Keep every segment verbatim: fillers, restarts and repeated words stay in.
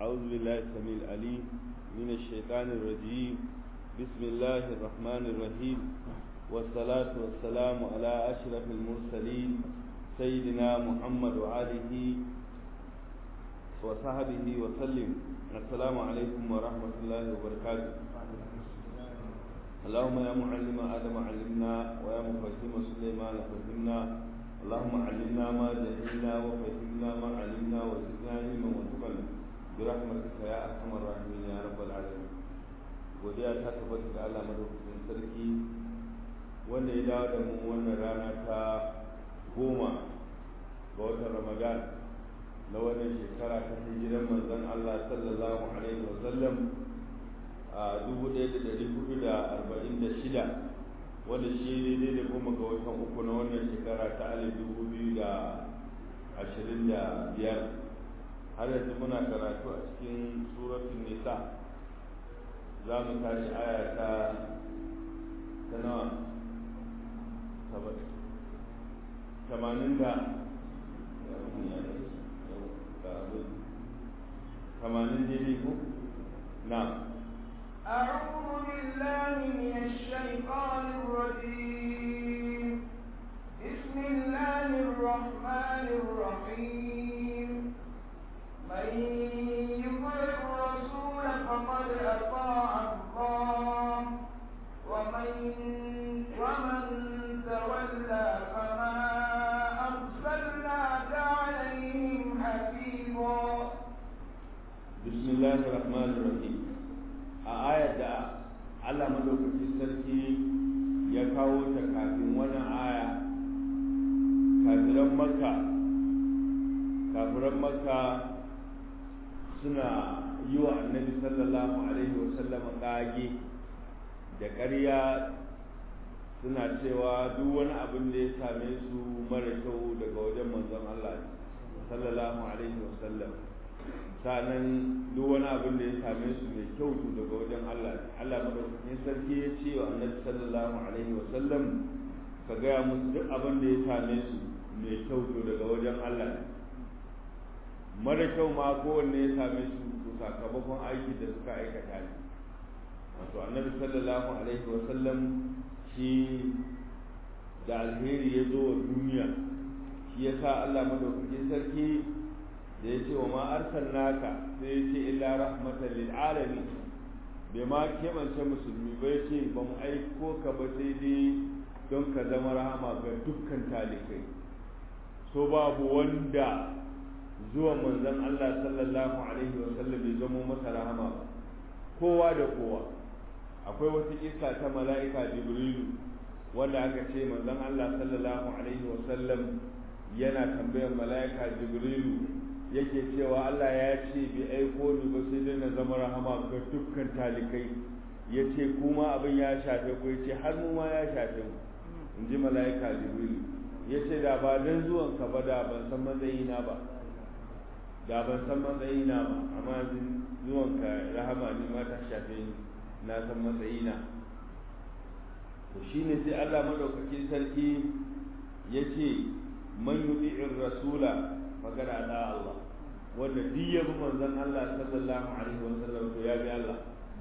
أعوذ بالله السميع العليم من الشيطان الرجيم. بسم الله الرحمن الرحيم، والصلاة والسلام على أشرف المرسلين سيدنا محمد وآله وصحبه وسلم. السلام عليكم ورحمة الله وبركاته. اللهم يا معلم آدم علمنا، ويا مفهم سليمان فهمنا. اللهم علمنا ما جهلنا وفهمنا ما علمنا وزدنا علما وتقنا برحمتك يا أرحم الراحمين يا رب العالمين. godiya ta tabbata ga Allah madaukakin sarki wanda ya dawo da mu wannan rana ta goma ga watan Ramadan na wannan shekara ta hijiran manzon Allah sallallahu alaihi wa sallam a dubu ɗaya da ɗari hudu da arba'in da shida, wanda shi daidai da goma ga watan uku na wannan shekara ta alif dubu biyu da ashirin da biyar. Har yanzu muna karatu a cikin suratun nisa, za mu tashi aya ta ta nawa tamanin da tamanin daidai ko na. أعوذ بالله من الشيطان الرجيم. بسم الله الرحمن الرحيم. من يطع الرسول فقد أطاع الله، ومن ومن تولى فما أرسلناك عليهم حفيظا. بسم الله الرحمن الرحيم. a ayar da Allah madaukakin sarki ya kawo ta kafin wannan aya, kafiran makka kafiran makka suna yi wa annabi sallallahu alaihi wasallam kage da ƙarya, suna cewa duk wani abin da ya same su mara kyau daga wajen manzon Allah sallallahu alaihi wasallam, sanan duk wani abin da ya same su mai kyau daga wajen Allah. Allah madaukakin sarki ya ce wa annabi sallallahu alaihi wasallam ka gaya musu duk abin da ya same su mai kyau daga wajen Allah, mara kyau ma kowanne ya same su to sakamakon aiki da suka aikata ne. Wato annabi sallallahu alaihi wasallam shi da alheri ya zo wa duniya, shi yasa Allah madaukakin sarki da ya ce wa ma arsalnaka sai ya ce illa rahmatan lil alamin, bai ma kebance musulmi bai ce ba mu aiko ka ba sai dai don ka zama rahama ga dukkan talikai. So babu wanda zuwa manzon Allah sallallahu alaihi wa sallam bai zama masa rahama ba, kowa da kowa. Akwai wata kissa ta mala'ika Jibrilu wanda aka ce manzon Allah sallallahu alaihi wa sallam yana tambayar mala'ika Jibrilu yake cewa Allah ya ce bai aiko ni ba sai dai na zama rahama ga dukkan talikai. Ya ce kuma abin ya shafe ku, ya ce har mu ma ya shafe mu, in ji mala'ika Jibril. Ya ce da ba don zuwanka ba da ban san matsayina ba, da ban san matsayina ba, amma zuwanka rahama ni ma ta shafe ni, na san matsayina. To shine sai Allah madaukakin sarki ya ce man yuti'ir rasula faqad ada Allah, wanda duk ya bi manzon Allah sallallahu alaihi wa sallam to ya bi Allah.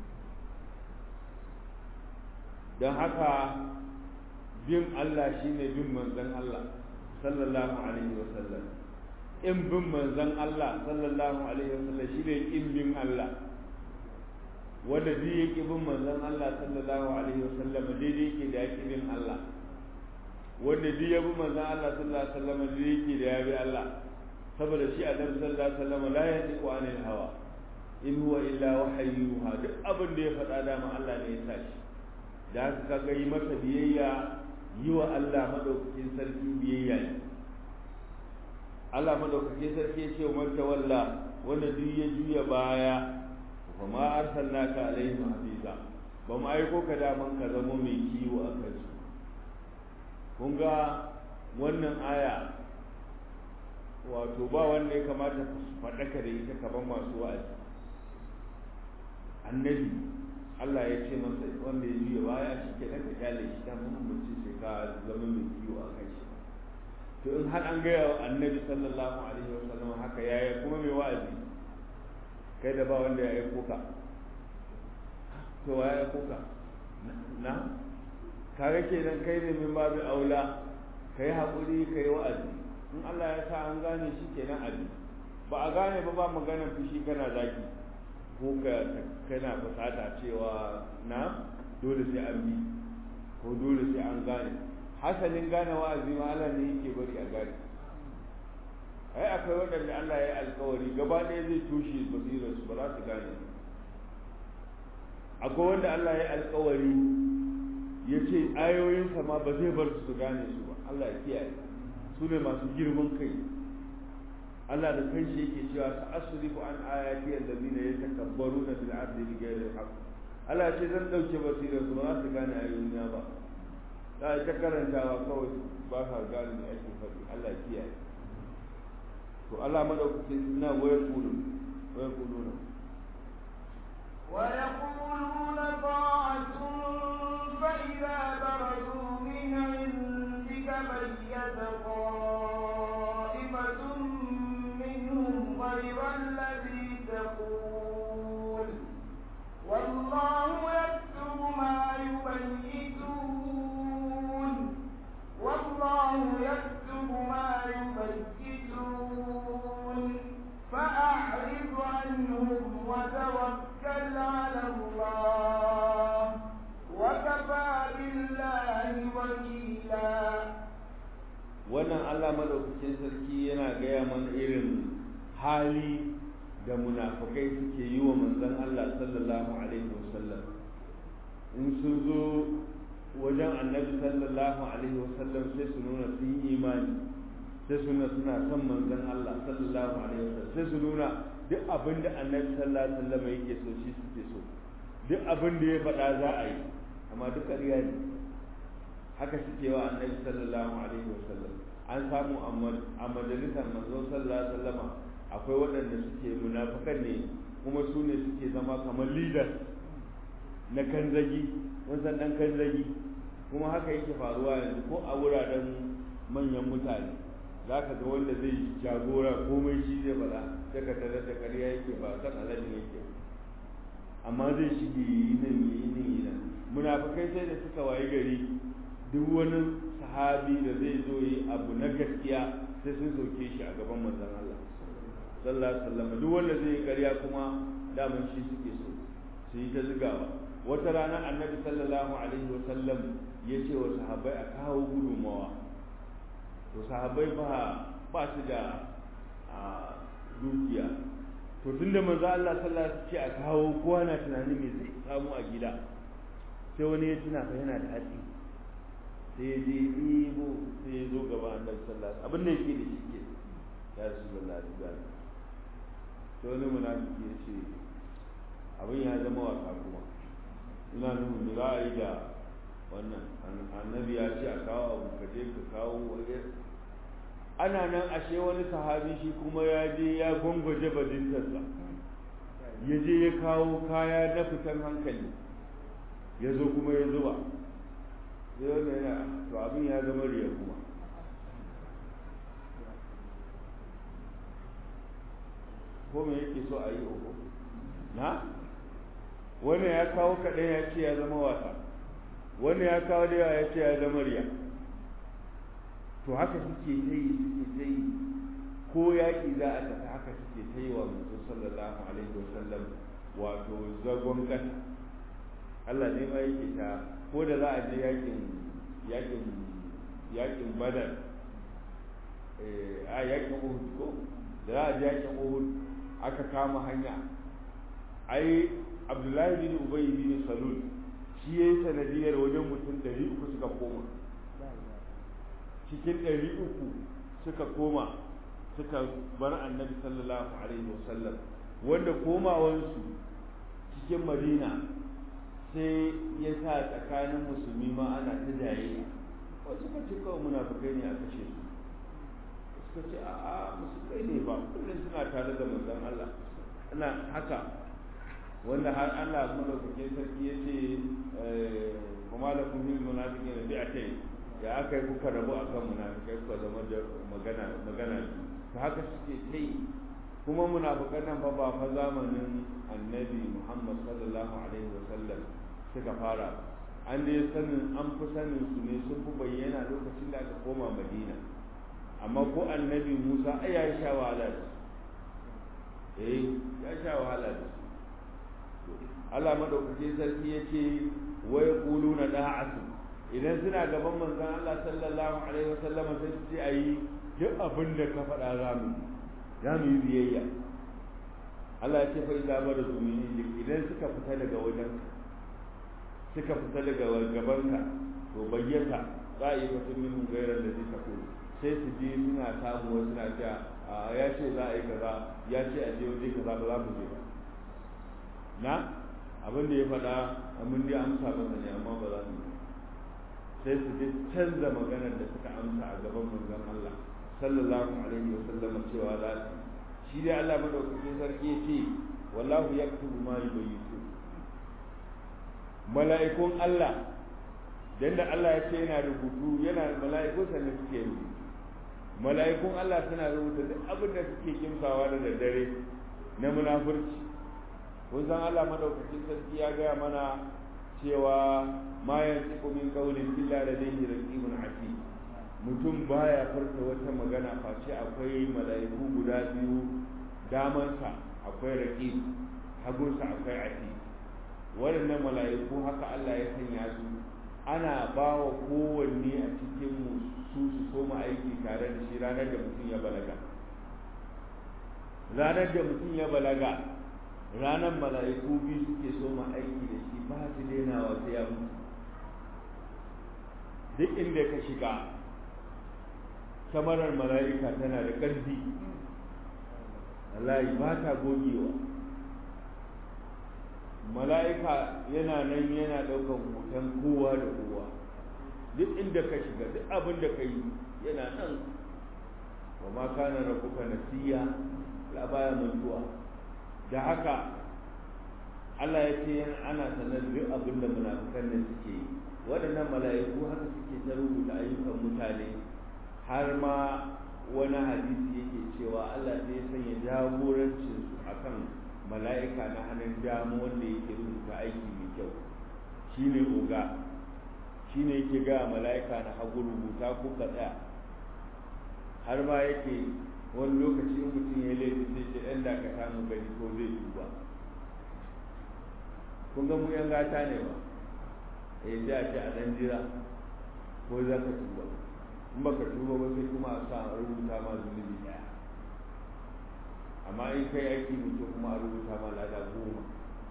Dan haka bin Allah shine bin manzon Allah sallallahu alaihi wa sallam. In bin manzon Allah sallallahu alaihi wa sallam shine in bin Allah. Wanda duk yake bin manzon Allah sallallahu alaihi wa sallam daidai yake da yake bin Allah. Wanda duk ya bi manzon Allah sallallahu alaihi wa sallam daidai yake da ya bi Allah. Saboda shi annabi sallallahu alaihi wasallam la yatiqu anil hawa in huwa illa wahyuha, duk abin da ya faɗa dama Allah ne ya sa shi. Da haka kaga yi masa biyayya, yi wa Allah madaukakin sarki biyayya ne. Allah madaukakin sarki ya ce wa man tawalla, wanda duk ya juya baya, fa ma arsalnaka alaihim hafiza, ba mu aiko ka daman ka zama mai kiwo a kansu. Kun ga wannan aya wato ba wanda ya kamata ku faɗaka da ita kaban masu wa'azi. Annabi Allah ya ce masa wanda ya juya baya shi ke daga kyale shi ta muhimmanci sai ka zama mai kiwo a kai shi. To in har an gaya wa annabi sallallahu alaihi wa sallam haka yaya kuma mai wa'azi kai da ba wanda ya aiko ka to wa ya aiko ka na kare kenan kai ne min babu aula kai haƙuri kai wa'azi in Allah ya sa an gane shi kenan abi ba a gane ba ba magana fushi kana zaki ko ka kana fasata cewa na dole sai an bi ko dole sai an gane hasalin gane wa'azi ma Allah ne yake bari a gane ai akwai waɗanda Allah ya yi alkawari gaba ɗaya zai tushe basirar su ba za su gane akwai wanda Allah ya yi alkawari ya ce ayoyinsa ma ba zai bar su su gane su ba Allah ya kiyaye su ne masu girman kai Allah da kanshi yake cewa sa asrifu an ayati allazina yatakabbaruna fil ardi bighayri al-haqq Allah ya ce zan dauke basirar su ba za su gane ayoyina ba za ta karantawa kawai ba ka gane me ake faɗi Allah ya kiyaye to Allah madaukakin suna wayar kulun wayar kuluna ويقولون طاعة فإذا برزوا من عندك بيت طائفة منهم غير الذي تقول والله يكتب ما يبيتون والله يكتب ما يبيتون فأعرض عنهم وتوكل على الله وكفى بالله وكيلا. wannan Allah madaukakin sarki yana gaya mana irin hali da munafukai suke yi wa manzon Allah sallallahu alaihi wasallam in sun zo wajen annabi sallallahu alaihi wasallam sai su nuna sun yi imani sai su nuna suna son manzon Allah sallallahu alaihi wasallam sai su nuna duk abin da annabi sallallahu alaihi wasallam yake so shi suke so duk abin da ya faɗa za a yi amma duk ƙarya ne haka suke wa annabi sallallahu alaihi wasallam an samu a majalisar manzo sallallahu alaihi wasallam akwai waɗanda suke munafikan ne kuma su ne suke zama kamar leaders na kanzagi wasan dan kanzagi kuma haka yake faruwa yanzu ko a wuraren manyan mutane za ka ga wanda zai jagora komai shi zai faɗa sai ka tarar da ƙarya yake ba san aladin yake amma zai shige yi nan yi nan yi nan munafikai sai da suka wayi gari duk wani sahabi da zai zo yi abu na gaskiya sai sun soke shi a gaban manzon Allah sallallahu alaihi wasallam duk wanda zai yi ƙarya kuma daman shi suke so su yi ta zigawa wata rana annabi sallallahu alaihi wasallam ya ce wa sahabbai a kawo gudunmawa to sahabbai ba ba su da dukiya to tunda manzo Allah sallallahu alaihi wasallam ce a kawo kowa na tunanin me zai samu a gida sai wani ya tuna fa yana da hatsi sai ya je ibo sai ya zo gaba annabi sallallahu alaihi wasallam abin da yake da shi ke ya rasulullahi sallallahu sai wani munafiki ya ce abin ya zama wasa kuma ina nufin da za a yi da wannan annabi ya ce a kawo abu ka je ka kawo waje ana nan ashe wani sahabi shi kuma ya je ya gwangwaje bajintarsa ya je ya kawo kaya na fitan hankali ya zo kuma ya zuba sai wanda yana to abin ya zama riya kuma ko me yake so a yi uku na wannan ya kawo kaɗan ya ce ya zama wasa wannan ya kawo da yawa ya ce ya zama riya to haka suke ta yi suke ta yi ko yaƙi za a tafi haka suke ta yi wa manzo sallallahu alaihi wasallam wato zagon ƙasa Allah ne ma yake ta ko da za a je yaƙin yaƙin yaƙin badar a yaƙin uhud ko da za a je yaƙin uhud aka kama hanya ai abdullahi bin ubay bin salul shi yayi sanadiyar wajen mutum ɗari uku suka koma cikin ɗari uku suka koma suka bar annabi sallallahu alaihi wasallam wanda komawansu cikin madina sai ya sa tsakanin musulmi ma ana ta jaye wasu suka ce kawai munafukai ne a kashe su suka ce a'a musulmai ne ba kullum suna tare da manzon Allah ana haka wanda har Allah madaukakin sarki ya ce kuma da kun yi munafikin da bi'a kai ya aka yi kuka rabu akan munafikai kuka zama da magana magana ta haka suke ta yi kuma munafikan nan fa ba fa zamanin annabi Muhammad sallallahu alaihi wasallam suka fara an dai sanin an fi sanin su ne sun fi bayyana lokacin da aka koma Madina amma ko annabi Musa ai ya sha wahala da su eh ya sha wahala da su Allah madaukake sarki yace wa yaquluna da'atu idan suna gaban manzon Allah sallallahu alaihi wasallam sai su ce ayi duk abin da ka faɗa zamu za mu yi biyayya Allah ya ce fa idza bada zumini idan suka fita daga wajen suka fita daga gabanka to bayyata qa'ibatun minhum ghayra allazi taqulu sai su je suna samu wasu na cewa ya ce za a yi kaza ya ce a je waje kaza ba za mu je ba na abin da ya faɗa mun dai amsa masa ne amma ba za mu sai su je canza maganar da suka amsa a gaban manzon Allah sallallahu alaihi wasallam cewa za su shi dai Allah madaukakin sarki ya ce wallahu yaktubu ma yubayyitu mala'ikun Allah dan da Allah ya ce yana rubutu yana mala'ikun sannan suke rubutu mala'ikun Allah suna rubuta duk abin da suke kimsawa da daddare na munafurci kun san Allah madaukakin sarki ya gaya mana cewa ma yantiqu min qawlin illa ladayhi raqibun atid mutum baya furta wata magana face akwai mala'iku guda biyu damansa akwai raqib hagunsa akwai atid waɗannan mala'iku haka Allah ya sanya su ana ba wa kowanne a cikin mu su su soma aiki tare da shi ranar da mutum ya balaga ranar da mutum ya balaga ranar mala'iku biyu suke soma aiki da shi ba su daina wa sai ya mutu duk inda ka shiga kamarar mala'ika tana da ƙarfi wallahi ba ta gogewa mala'ika yana nan yana ɗaukar hoton kowa da kowa duk inda ka shiga duk abin da ka yi yana nan wa ma kana rabbuka nasiya la baya mantuwa da haka Allah ya ce ana sanar duk abin da munafikan nan suke yi waɗannan mala'iku haka suke ta rubuta ayyukan mutane har ma wani hadisi yake cewa Allah zai sanya jagorancin su akan mala'ika na hannun damu wanda yake rubuta aiki mai kyau shine oga shine yake ga mala'ika na hagu rubuta ko ka tsaya har ma yake wani lokaci in mutum ya laifi sai ce ɗan da ka samu gani ko zai tuba kun ga mu yan gata ne ba eh sai a ce a ɗan jira ko za ka tuba in baka tuba ba sai kuma a sa a rubuta ma zunubi ɗaya amma in kai aiki mutum kuma a rubuta ma lada goma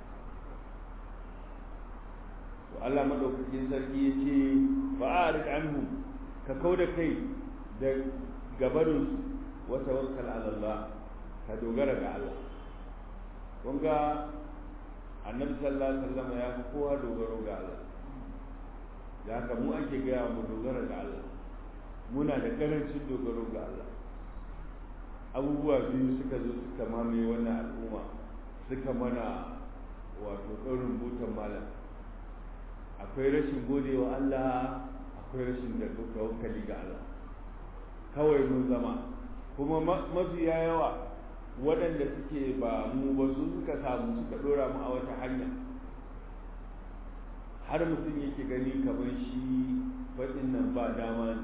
to Allah madaukakin sarki ya ce fa'arid anhum ka kauda kai da gabarin wa tawakkal ala Allah ka dogara ga Allah kun ga annabi sallallahu alaihi wasallam ya fi kowa dogaro ga Allah da haka mu ake gaya mu dogara ga Allah muna da karancin dogaro ga Allah abubuwa biyu suka zo suka mamaye wannan al'umma suka mana wato ɗaurin butan malam akwai rashin godewa Allah akwai rashin da tawakkali ga Allah kawai mun zama kuma mafiya yawa waɗanda suke ba mu ba su suka samu suka ɗora mu a wata hanya har mutum yake gani kamar shi faɗin nan ba dama ne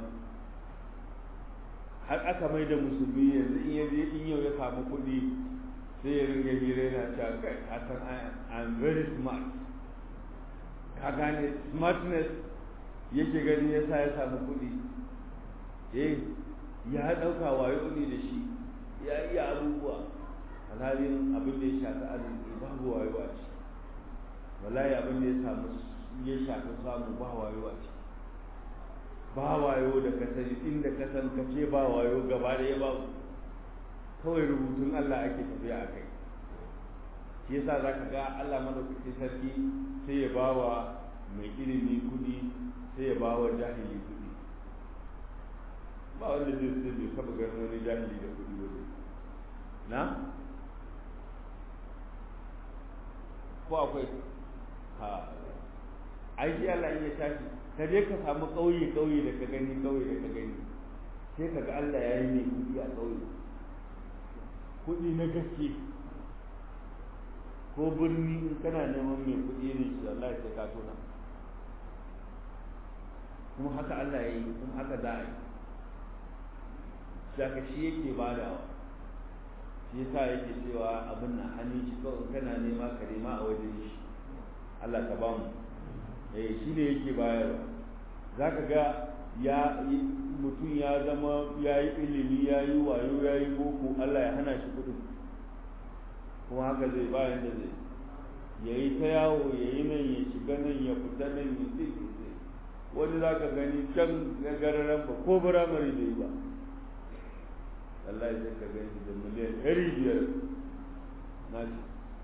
har aka mai da musulmi yanzu in yaje in yau ya samu kuɗi sai ya ringa hira yana cewa kai ka san I'm very smart ka gane smartness yake gani ya sa ya samu kuɗi eh ya ɗauka wayo ne da shi ya iya abubuwa alhalin abin da ya shafi arziki babu wayo a ciki wallahi abin da ya samu ya shafi samu ba wayo a ciki ba wayo da ka sani inda ka san ka ce ba wayo gaba da ya ba kawai rubutun Allah ake tafiya a kai shi yasa za ka ga Allah madaukakin sarki sai ya bawa mai ilimi kuɗi sai ya bawa jahili kuɗi ba wanda zai sai bai taɓa ganin wani jahili da kuɗi ba na ko akwai ha ai shi Allah in ya tashi ka je ka samu ƙauye ƙauye da ka gani ƙauye da ka gani sai ka ga Allah ya yi mai kuɗi a ƙauye kuɗi na gaske ko birni in kana neman mai kuɗi ne shi Allah ya sai ka tona kuma haka Allah ya yi kuma haka za a yi shaka shi yake badawa shi yasa yake cewa abin na hannun shi kawai kana nema ka nema a wajen shi Allah ka ba mu eh shi ne yake bayarwa zaka ga ya mutum ya zama ya yi ilimi ya yi wayo ya yi boko Allah ya hana shi kuɗin kuma haka zai bayan da zai ya yi ta yawo ya yi nan ya shiga nan ya fita nan ya zai wani za ka gani can gararan ba ko firamare bai ba Allah ya ka gani da miliyan ɗari biyar na ce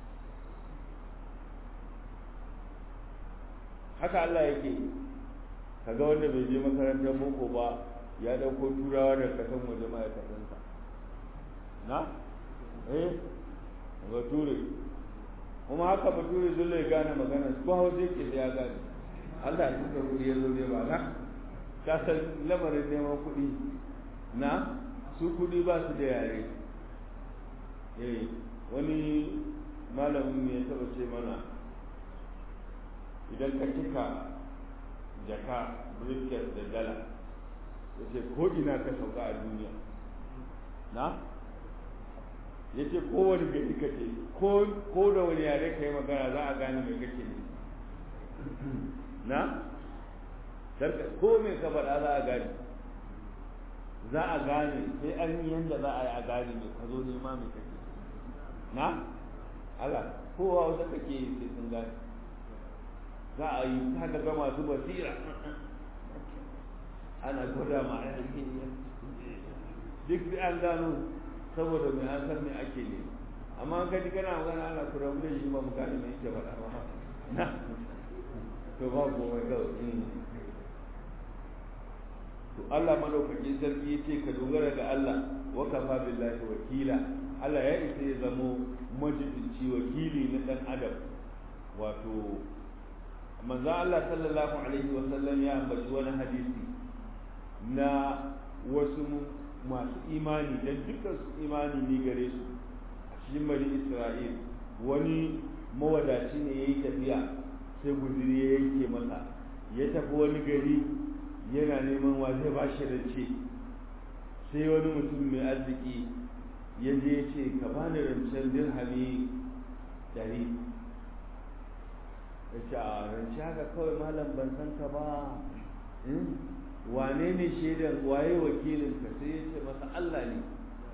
haka Allah yake kaga wanda bai je makarantar boko ba ya dauko turawa da kasan waje ma'aikatansa na eh bature kuma haka bature dole ya gane magana ko hausa yake da ya gane Allah ya tuka kuɗi ya zo ne ba na ka san lamarin neman kuɗi na su kuɗi ba su da yare eh wani malamin ne ya taɓa ce mana idan ka cika jaka briefcase da dala ya ce ko ina ka sauka a duniya na ya ce kowane gari ka ce ko da wani yare ka yi magana za a gane mai kake ne na ko mai ka faɗa za a gane za a gane sai an yi yadda za a yi a gane mai ka zo nema mai kake na ala kowa wata kake yi sai sun gane za a yi ta ga masu basira ana gwada ma a duk da an gano saboda mai an san me ake ne amma ka ji kana magana ana kura da shi ba mu gane me yake faɗa ba na to ba komai kawai to Allah madaukakin sarki yace ka dogara ga Allah wa kafa billahi wakila Allah ya isa ya zamo majibinci wakili na dan adam wato manzo Allah sallallahu alaihi wa sallam ya ambaci wani hadisi na wasu masu imani dan dukkan su imani ne gare su a cikin bani Isra'il wani mawadaci ne yayi tafiya sai guzuri ya yanke masa ya tafi wani gari yana neman wa zai ba shi rance sai wani mutum mai arziki ya je ya ce ka bani rancen dirhami dari ya ce a rance haka kawai malam ban san ka ba wane ne shaidan waye wakilin ka sai ya ce masa Allah ne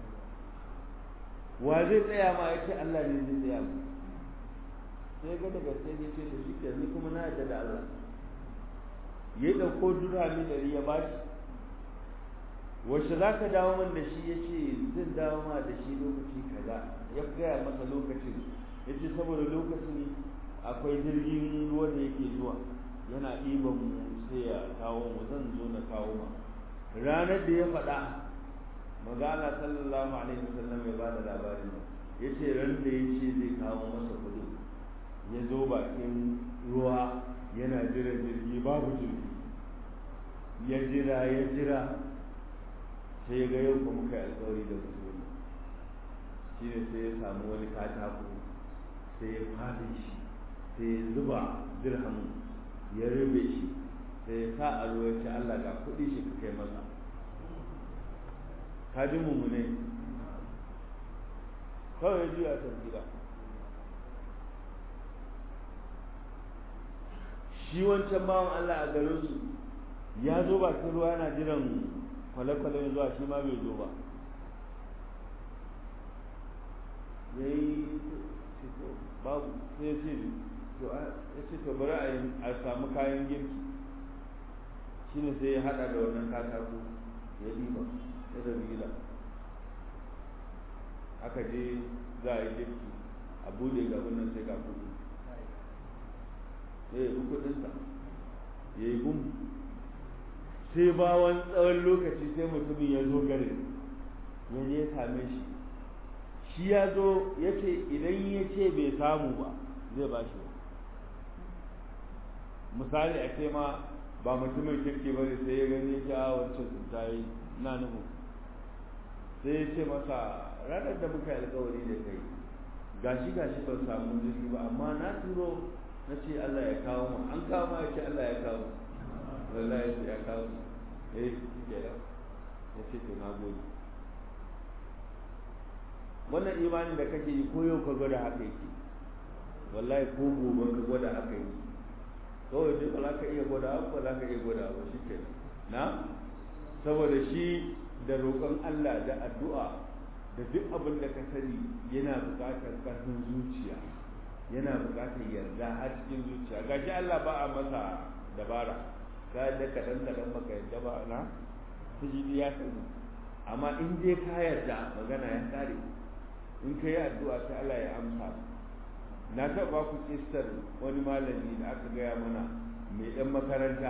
wa zai tsaya ma ya ce Allah ne zai tsaya ma sai ga daga sai ya ce da shi ke ni kuma na yarda da Allah ya ɗauko dirhami ɗari ya bashi wacce za ka dawo man da shi ya ce zan dawo ma da shi lokaci kaza ya gaya masa lokacin ya ce saboda lokacin akwai jirgin ruwa da yake zuwa yana ɗiban mu sai ya kawo mu zan zo na kawo ma ranar da ya faɗa magana sallallahu alaihi wasallam ya bada labarin ya ce ran da ya ce zai kawo masa kuɗi ya zo bakin ruwa yana jiran jirgi babu jirgi ya jira ya jira sai ga yau kuma kai alƙawari da mutum shi ne sai ya samu wani katako sai ya fadi shi sai ya zuba dirhamin ya rube shi sai ya sa a ruwa ce Allah ga kuɗi shi ka kai masa ka ji mummune kawai ya juya ta gida shi wancan bawan Allah a garin su ya zo bakin ruwa yana jiran kwale-kwale zuwa shi ma bai zo ba ya yi babu sai ce ya ce to bari a samu kayan girki shi ne sai ya hada da wannan katako ya ɗiba ya da gida aka je za a yi girki a bude gaban nan sai ga kudu ya yi kudinsa ya yi gum sai bawan tsawon lokaci sai mutumin ya zo garin ya je same shi shi ya zo ya ce idan ya ce bai samu ba zai ba shi misali a ce ma ba mutumin kirki ba ne sai ya gani ya ce a wancan sun ta yi na nuhu sai ya ce masa ranar da muka yi alkawari da kai gashi gashi ban samu jirgi ba amma na turo na ce Allah ya kawo mu an kawo ma ya ce Allah ya kawo wallahi ya kawo eh ya ya ce to na gode wannan imanin da kake yi ko yau ka gwada haka yake wallahi ko gobe ka gwada haka yake kawai dai ba za ka iya gwada ba za ka iya gwada ba shi kenan na saboda shi da roƙon Allah da addu'a da duk abin da ka sani yana buƙatar ƙarfin zuciya yana buƙatar yarda har cikin zuciya gashi Allah ba a masa dabara ka da kaɗan kaɗan baka yarda ba na sujudi ya sani amma in dai ka yarda magana ya kare in ka yi addu'a sai Allah ya amsa na taɓa ku kistar wani malami da aka gaya mana mai ɗan makaranta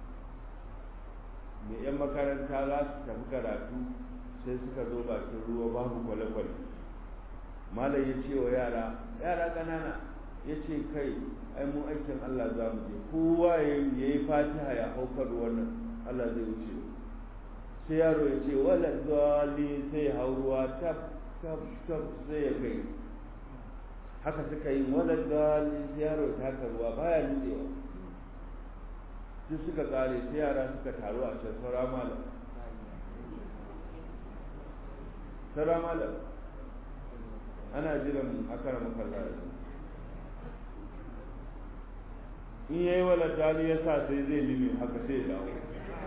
mai ‘yan makaranta za su tafi karatu sai suka zo bakin ruwa babu kwale-kwale malam ya ce wa yara yara ƙanana ya ce kai ai mu aikin Allah za mu je kowa ya yi fatiha ya haukar wannan Allah zai wuce sai yaro ya ce wala zali sai hau ruwa tab tab tab sai ya kai haka suka yi wala zali sai yaro ta haka ruwa baya nutsewa sai suka kare sai yara suka taru a can saura malam saura malam ana jiran akara makalla in yayi wala dali ya sa sai zai limi haka sai ya dawo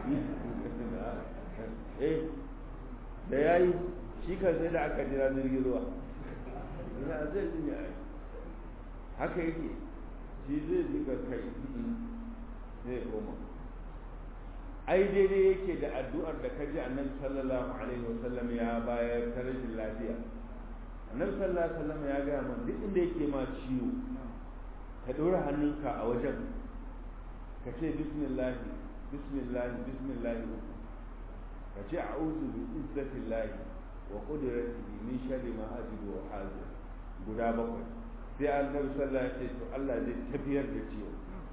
eh da yayi shi kan sai da aka jira jirgin ruwa ina zai limi haka yake shi zai jika kai zai koma ai daidai yake da addu'ar da kaji annabi sallallahu alaihi wasallam ya bayar ta rashin lafiya annabi sallallahu alaihi wasallam ya gaya mana duk inda yake ma ciwo ka dora hannunka a wajen ka ce bismillah bismillah bismillah ka ce a'udhu bi izzatillahi wa qudratihi min sharri ma ajidu wa hazir guda bakwai sai annabi sallallahu alaihi wasallam ya ce to Allah zai tafiyar da ciwo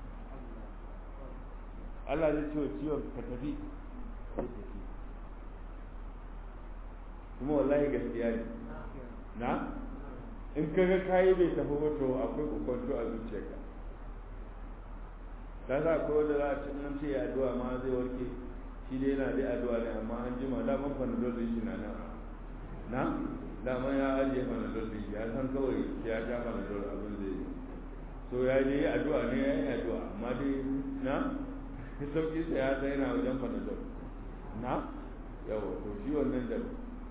Allah zai ce wa ciwon ka tafi sai tafi kuma wallahi gaskiya ne na in ka ga kayi bai tafi ba to akwai kokonto a zuciyarka ta sa ko da za a ci nan ce addu'a ma zai warke shi dai yana dai addu'a ne amma an jima da ban fanadol din shi na nan na da man ya ajiye fanadol din shi ya san kawai sai ya ja fanadol abin zai yi so ya je addu'a ne ya yi addu'a amma dai na sauki sai ya sai yana wajen fanadol na yawa to shi wannan da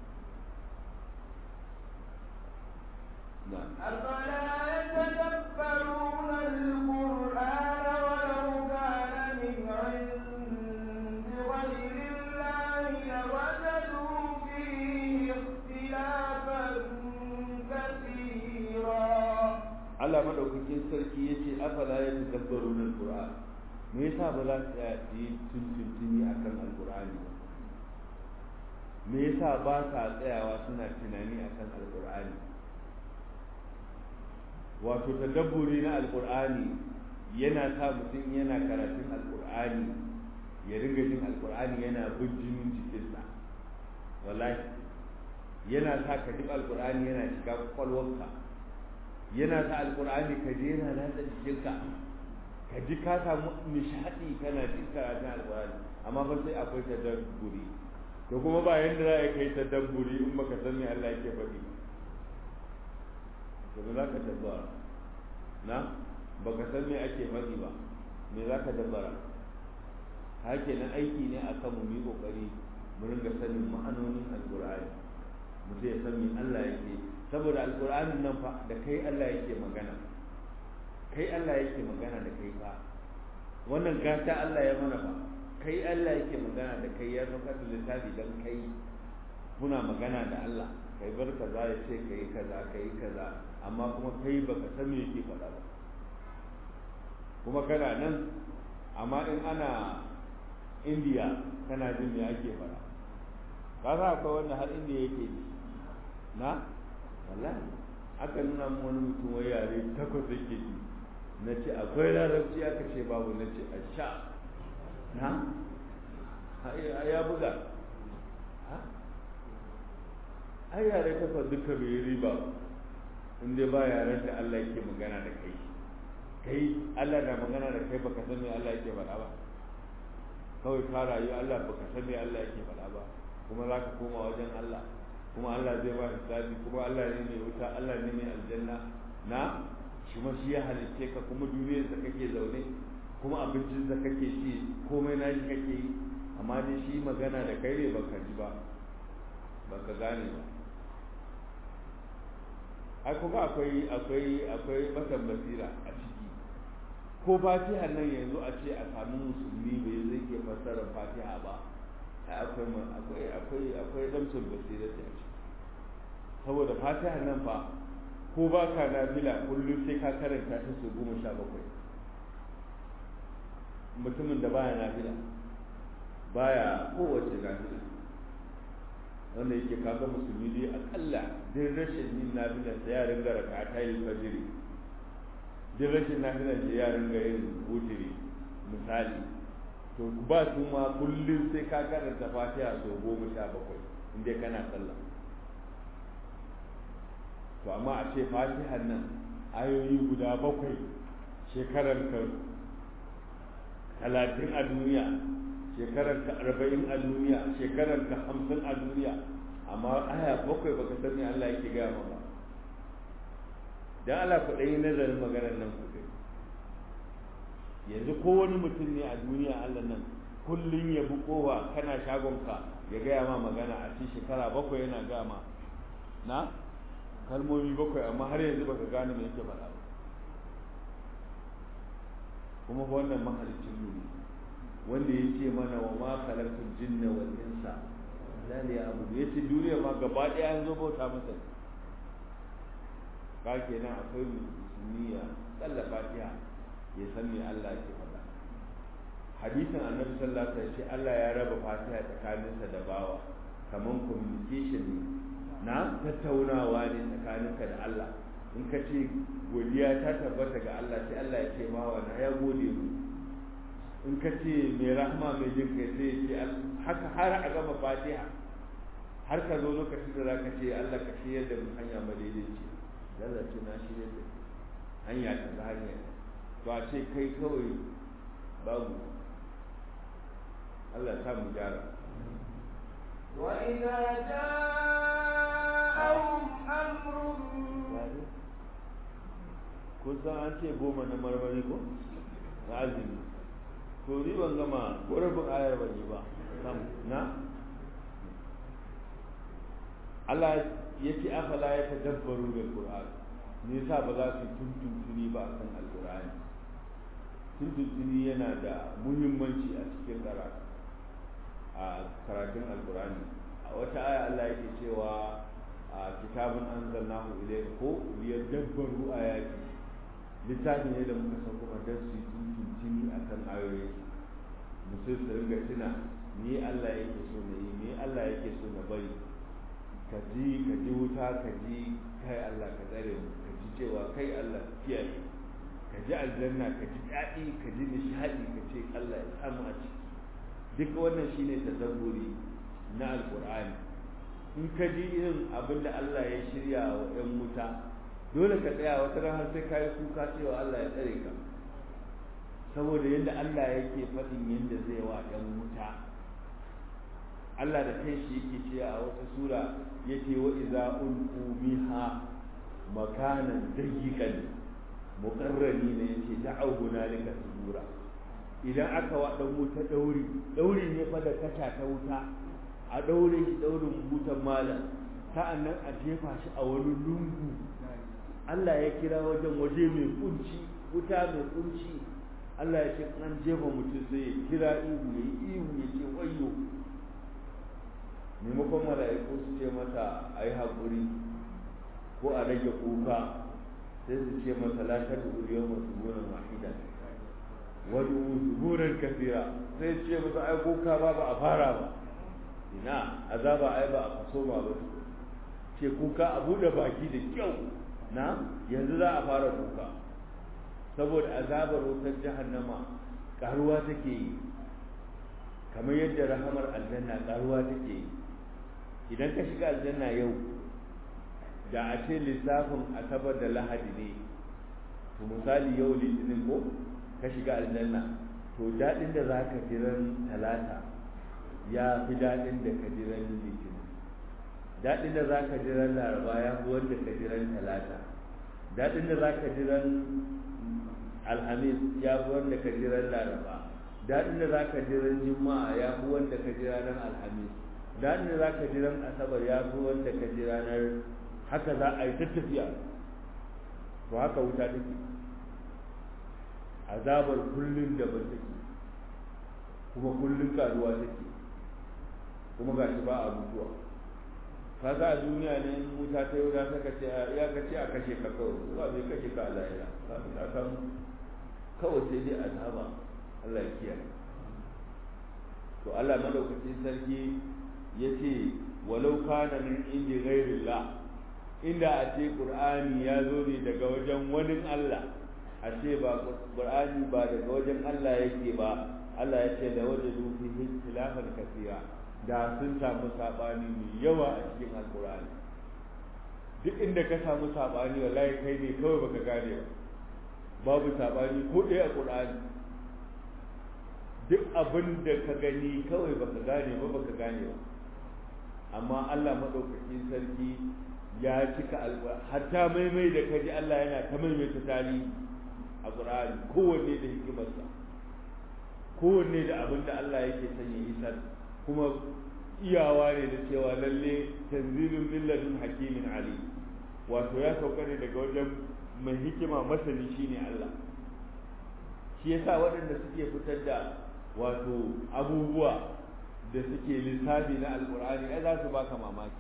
أفلا يتدبرون القرآن ولو كان من عند غير الله لوجدوا فيه اختلافا كثيرا Allah madaukakin sarki yace afala yatadabbaruna alquran me yasa ba za su yi tuntuntuni akan alqurani ba me yasa ba sa tsayawa suna tunani akan alqurani wato tadabburi na alqur'ani yana sa mutum yana karatun alqur'ani ya ringa jin alqur'ani yana bin jinin jikinsa wallahi yana sa ka duk alqur'ani yana shiga kwakwalwarka yana sa alqur'ani ka je yana latsa jikinka ka ji ka samu nishadi kana jin karatun alqur'ani amma fa sai akwai tadabburi to kuma ba yanda za a kai tadabburi in baka san me Allah yake faɗi to me za ka dabbara na baka san me ake faɗi ba me za ka dabbara hake nan aiki ne akan mu yi kokari mu ringa sanin ma'anonin alqur'ani mu sai san me Allah yake saboda alqur'anin nan fa da kai Allah yake magana kai Allah yake magana da kai fa wannan gata Allah ya mana fa kai Allah yake magana da kai ya saukar da littafi dan kai muna magana da Allah kai bar kaza ya ce kai kaza kai kaza amma kuma kai baka san me yake faɗa ba kuma kana nan amma in ana India kana jin me ake faɗa ka sa akwai wanda har India yake ji na wallahi aka nuna mu wani mutum wai yare takwas yake ji na ce akwai larabci aka ce babu na ce a sha na ya buga ai yare takwas duka bai riba in dai ba yaren da Allah yake magana da kai kai Allah na magana da kai baka san me Allah yake faɗa ba kawai ka rayu Allah baka san me Allah yake faɗa ba kuma za ka koma wajen Allah kuma Allah zai ba hisabi kuma Allah ne mai wuta Allah ne mai aljanna na shi ma shi ya halicce ka kuma duniyar da kake zaune kuma abincin da kake ci komai na shi kake yi amma dai shi magana da kai ne baka ji ba baka gane ba ai kuma akwai akwai akwai matan basira a ciki ko fatiha nan yanzu a ce a samu musulmi bai zai ke fassara fatiha ba akwai akwai akwai akwai damsul basira ta ciki saboda fatiha nan fa ko ba ka nafila kullum sai ka karanta ta su goma sha bakwai mutumin da baya nafila baya kowace nafila wanda yake kaga musulmi dai akalla din rashin yin nafilar da ya ringa raka ta yi fajiri din rashin nafilar da ya ringa yin wutiri misali to ba su ma kullum sai ka karanta fatiha sau goma sha bakwai inda kana sallah to amma a ce fatihan nan ayoyi guda bakwai shekarar ka talatin a duniya shekarar ka arba'in a duniya shekarar ka hamsin a duniya amma aya bakwai baka sani Allah yake gaya ma ba dan Allah ku dai nazarin maganar nan ku kai yanzu ko wani mutum ne a duniya Allah nan kullun ya bukowa kana shagon ka ya gaya ma magana a cikin shekara bakwai yana gaya ma na kalmomi bakwai amma har yanzu baka gane me yake faɗa ba kuma wannan mahalicin ne wanda ya ce mana wa ma khalaqtul jinna wal insa la liya'budu yace duniya ma gaba ɗaya an zo bauta masa ka kenan akwai musulmi ya tsalla fatiha ya san me Allah yake faɗa hadisin annabi sallallahu alaihi wasallam ya ce Allah ya raba fatiha tsakaninsa da bawa kaman communication ne na tattaunawa ne tsakaninka da Allah in ka ce godiya ta tabbata ga Allah sai Allah ya ce ma wa ya gode mu in ka ce mai rahama mai jin kai sai ya ce haka har a gama fatiha har ka zo lokacin da za ka ce Allah ka shirya da mu hanya madaidaici Allah ce na shirya da hanya ta ta hanya to a ce kai kawai babu Allah ta mu gyara وإذا جاءهم أمر kun san an ce goma na marmari ko na azumi to ni ban gama ko rabin ayar ban yi ba na Allah ya ce afala ya tadabbaru bil Qur'an ne yasa ba za su tuntuntuni ba akan alqur'ani tuntuntuni yana da muhimmanci a cikin karatu a karatun alqur'ani a wata aya Allah yake cewa a kitabun anzalnahu ilayka ko liyadabbaru ayati littafi ne da muka san kuma don su yi tuntuntuni a kan ayoyi musul su ringa tuna ni Allah yake so na yi ni Allah yake so na bari ka ji ka ji wuta ka ji kai Allah ka tsare mu ka ji cewa kai Allah kiyaye ka ji aljanna ka ji daɗi ka ji nishadi ka ce Allah ya samu a ciki duk wannan shine tadabburi na alqur'ani in ka ji irin abin da Allah ya shirya wa 'yan wuta dole ka tsaya wata ran sai ka yi kuka cewa Allah ya tsare ka saboda yadda Allah yake faɗin yadda zai wa ɗan wuta Allah da kanshi yake cewa a wata sura yake wa iza ulqu biha makanan dayyiqan muqarrani ne yace da'u hunalika subura idan aka wa ɗan wuta dauri dauri ne fa da kaca ta wuta a daure shi daurin wutan malam sa'annan a jefa shi a wani lungu Allah ya kira wajen waje mai kunci wuta mai kunci Allah ya ce an jefa mutum sai ya kira ihu ya yi ihu ya ce wayo maimakon mala'iku su ce mata a yi haƙuri ko a rage kuka sai su ce mata la ta dubu yau masu buran wahida wani zuburan kafira sai su ce masa ai kuka ba ba a fara ba ina azaba ai ba a kaso ba ba ce kuka a buɗe baki da kyau na yanzu za a fara kuka saboda azabar wutar jahannama karuwa take yi kamar yadda rahamar aljanna karuwa take yi idan ka shiga aljanna yau da a ce lissafin asabar da lahadi ne to misali yau litinin ko ka shiga aljanna to daɗin da za ka jiran talata ya fi daɗin da ka jiran litinin daɗin da za ka jiran laraba ya fi wanda ka jiran talata daɗin da za ka jiran alhamis ya fi wanda ka jiran laraba daɗin da za ka jiran juma'a ya fi wanda ka jira nan alhamis daɗin da za ka jiran asabar ya fi wanda ka jira nan haka za a yi ta tafiya to haka wuta take azabar kullum da ban take kuma kullum karuwa take kuma ga shi ba a mutuwa kaga a duniya ne wuta ta yau da saka ce ya ka ce a kashe ka kawai ba bai kashe ka a lahira ka san kawai sai dai azaba Allah ya kiyaye to Allah madaukakin sarki yace walau kana min indi ghairillah inda a ce qur'ani ya zo ne daga wajen wani Allah a ce ba qur'ani ba daga wajen Allah yake ba Allah ya ce da wajadu fihi ikhtilafan kathira da sun samu sabani mai yawa a cikin alqur'ani duk inda ka samu sabani wallahi kai ne kawai baka gane ba babu sabani ko ɗaya a qur'ani duk abin da ka gani kawai baka gane ba baka gane ba amma Allah madaukakin sarki ya cika alqur'ani hatta maimai da kaji Allah yana ta maimaita tarihi a qur'ani kowanne da hikimarsa kowanne da abin da Allah yake son ya isar kuma iyawa ne da cewa lalle tanzilun min ladun hakimin ali wato ya sauka ne daga wajen mai hikima masani shine Allah shi yasa waɗanda suke fitar da wato abubuwa da suke lissafi na alkur'ani ai za su baka mamaki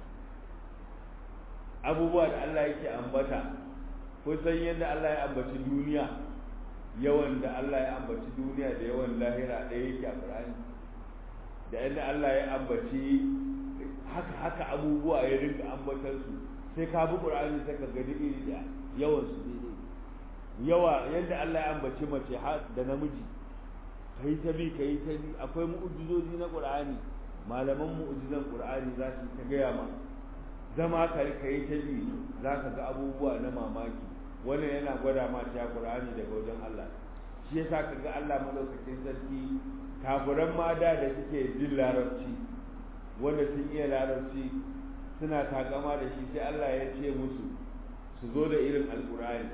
abubuwa da Allah yake ambata ko san yadda Allah ya ambaci duniya yawan da Allah ya ambaci duniya da yawan lahira ɗaya yake a Qur'ani da yadda Allah ya ambaci haka haka abubuwa ya rinka ambatar su sai ka bi Qur'ani sai ka gani iri da yawan su ne yawa yadda Allah ya ambaci mace da namiji kai ta bi kai ta bi akwai mu'ujizoji na Qur'ani malaman mu'ujizan Qur'ani za su ta gaya ma zama kai kai ta bi za ka ga abubuwa na mamaki wannan yana gwada ma ta Qur'ani daga wajen Allah shi yasa ka ga Allah malaukakin sarki kafiran ma da da suke jin larabci wanda sun iya larabci suna takama da shi sai Allah ya ce musu su zo da irin alqur'ani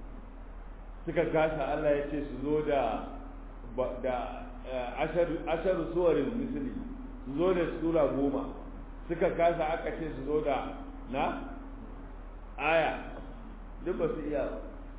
suka kasa Allah ya ce su zo da da asharu suwarin misali su zo da sura goma suka kasa aka ce su zo da na aya duk ba su iya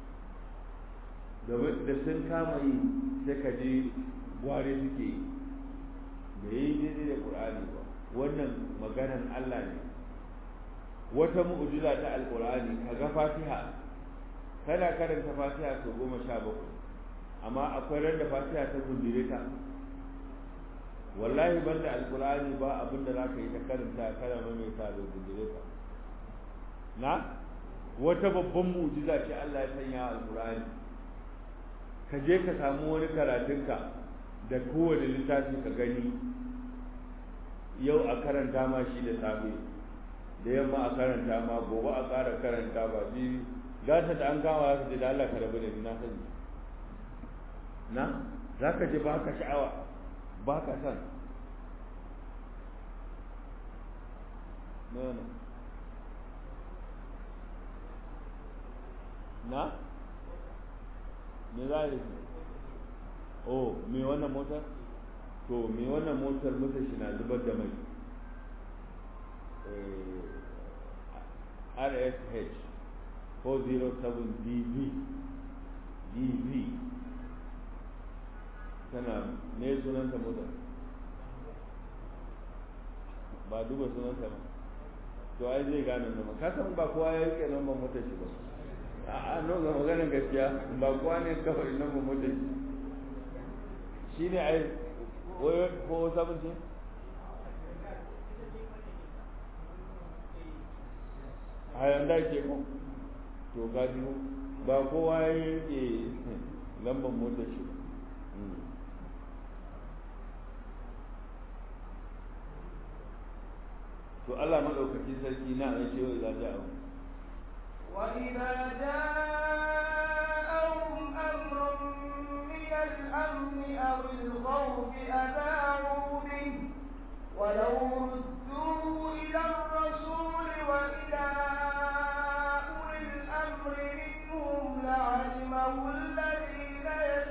da sun kama yi sai ka je gware suke yi da yi daidai da ƙur'ani ba wannan maganan Allah ne wata mu'ujiza ta alƙur'ani ka ga fatiha kana karanta fatiha sau goma sha bakwai amma akwai ran da fatiha ta gundure ta wallahi banda alqur'ani ba abin da zaka yi ta karanta kana mai ta da gundure ta na wata babban mu'jiza ce Allah ya sanya alqur'ani ka je ka samu wani karatunka da kowane littafi ka gani yau a karanta ma shi da safe da yamma a karanta ma gobe a ƙara karanta ba bi gata da an gawa ka ce da Allah ka rabu da ni na sani na za ka ji ba ka sha'awa ba ka san na na me za a yi oh me wannan motar to me wannan motar motar shi na zubar da mai R S H four oh seven D V D V tana ne sunanta motar ba duba sunanta ba to ai zai gane nama ka san ba kowa ya rike nan motar shi ba a no ga maganar gaskiya ba kowa ne kawai nan motar shi shine ai ko sabunci a yanda ke ko to ga ba kowa ya rike lambar motar shi to Allah madaukakin sarki na an shewa za ta abu وإذا جاءهم أمر من الأمن أو الخوف أذاعوا به ولو ردوه إلى الرسول وإلى أولي الأمر منهم لعلمه الذين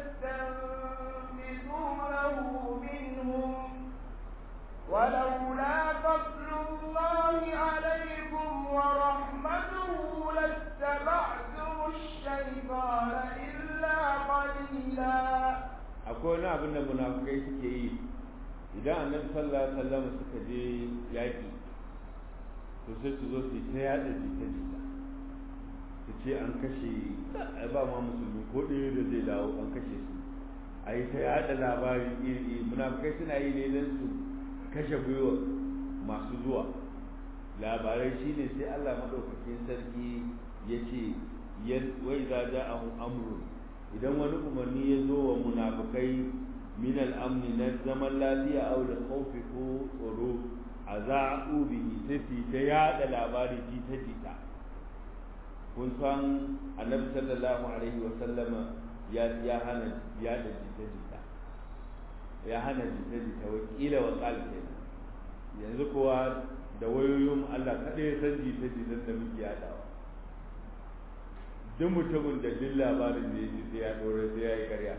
يستنبطونه منهم ولولا فضل الله عليكم ورحمته لاتبعتم الشيطان إلا قليلا. akwai wani abin da munafukai suke yi idan annabi sallallahu alaihi wasallam suka je yaki to sai su zo su ta yada jita jita su ce an kashe ai ba ma musulmi ko ɗaya da zai dawo an kashe su a yi ta yada labari iri iri munafukai suna yi ne don su kashe gwiwa masu zuwa labarai shine sai Allah madaukakin sarki ya ce wai za ja amru idan wani umarni ya zo wa munafukai min al-amni na zaman lafiya aw da khawfi ko tsoro aza'u bihi sai ta yada labari jita jita kun san annabi sallallahu alaihi wa sallama ya ya hana yada jita jita ya hana jita jita wakila wa qalbi yanzu kowa da wayoyin Allah kada ya san jita jita da muke yadawa duk mutumin da duk labarin da ya ji sai ya dore sai ya yi karya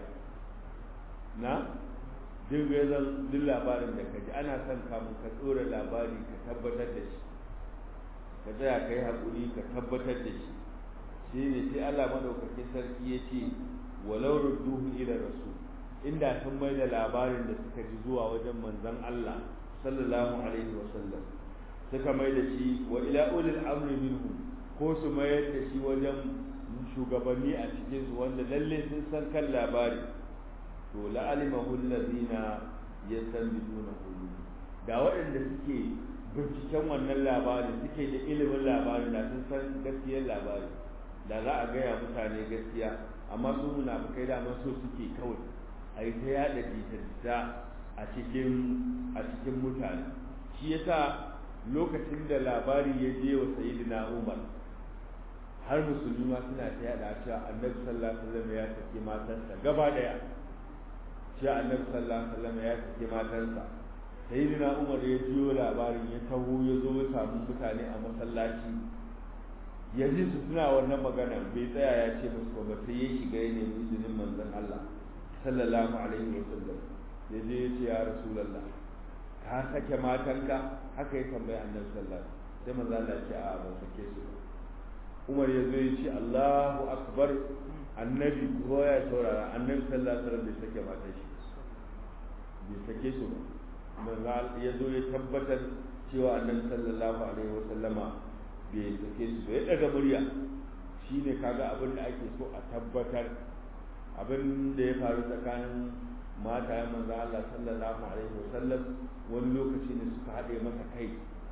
na duk ya zan duk labarin da ka ji ana son kamun ka tsora labari ka tabbatar da shi ka tsaya ka yi haƙuri ka tabbatar da shi shi ne sai Allah madaukakin sarki ya ce walau rudduhu ila rasul inda sun mai da labarin da suka ji zuwa wajen manzon Allah sallallahu alaihi wa sallam suka mai da shi wa ila ulil amri minhum ko su mayar da shi wajen shugabanni a cikin su wanda lalle sun san kan labari to la'alimahu allazina yastanbidunahu da waɗanda suke binciken wannan labarin suke da ilimin labarin da sun san gaskiyar labari da za a gaya mutane gaskiya amma su munafukai da so suke kawai a yi ta yada jita-jita a cikin a cikin mutane shi yasa lokacin da labari ya je wa sayyidina Umar har musulmi ma suna ta yada cewa annabi sallallahu alaihi wasallam ya saki matarsa gaba daya cewa annabi sallallahu alaihi wasallam ya saki matarsa sayyidina Umar ya jiyo labarin ya taho ya zo ya samu mutane a masallaci ya ji su suna wannan magana bai tsaya ya ce musu ba sai ya shiga ya nemi izinin manzon Allah sallallahu alaihi wasallam ya je ya ce ya rasulullah ka sake matanka haka ya tambaya annabi sallallahu alaihi wasallam sai manzon Allah ya ce a ba sake su Umar ya zo ya ce Allahu akbar annabi ko ya saurara annabi sallallahu alaihi wasallam bai sake matan shi bai sake su ba manzon ya zo ya tabbatar cewa annabi sallallahu alaihi wasallama bai sake su ba ya daga murya shine kaga abin da ake so a tabbatar abin da ya faru tsakanin mata ya manzo Allah sallallahu alaihi wasallam wani lokaci ne suka haɗe masa kai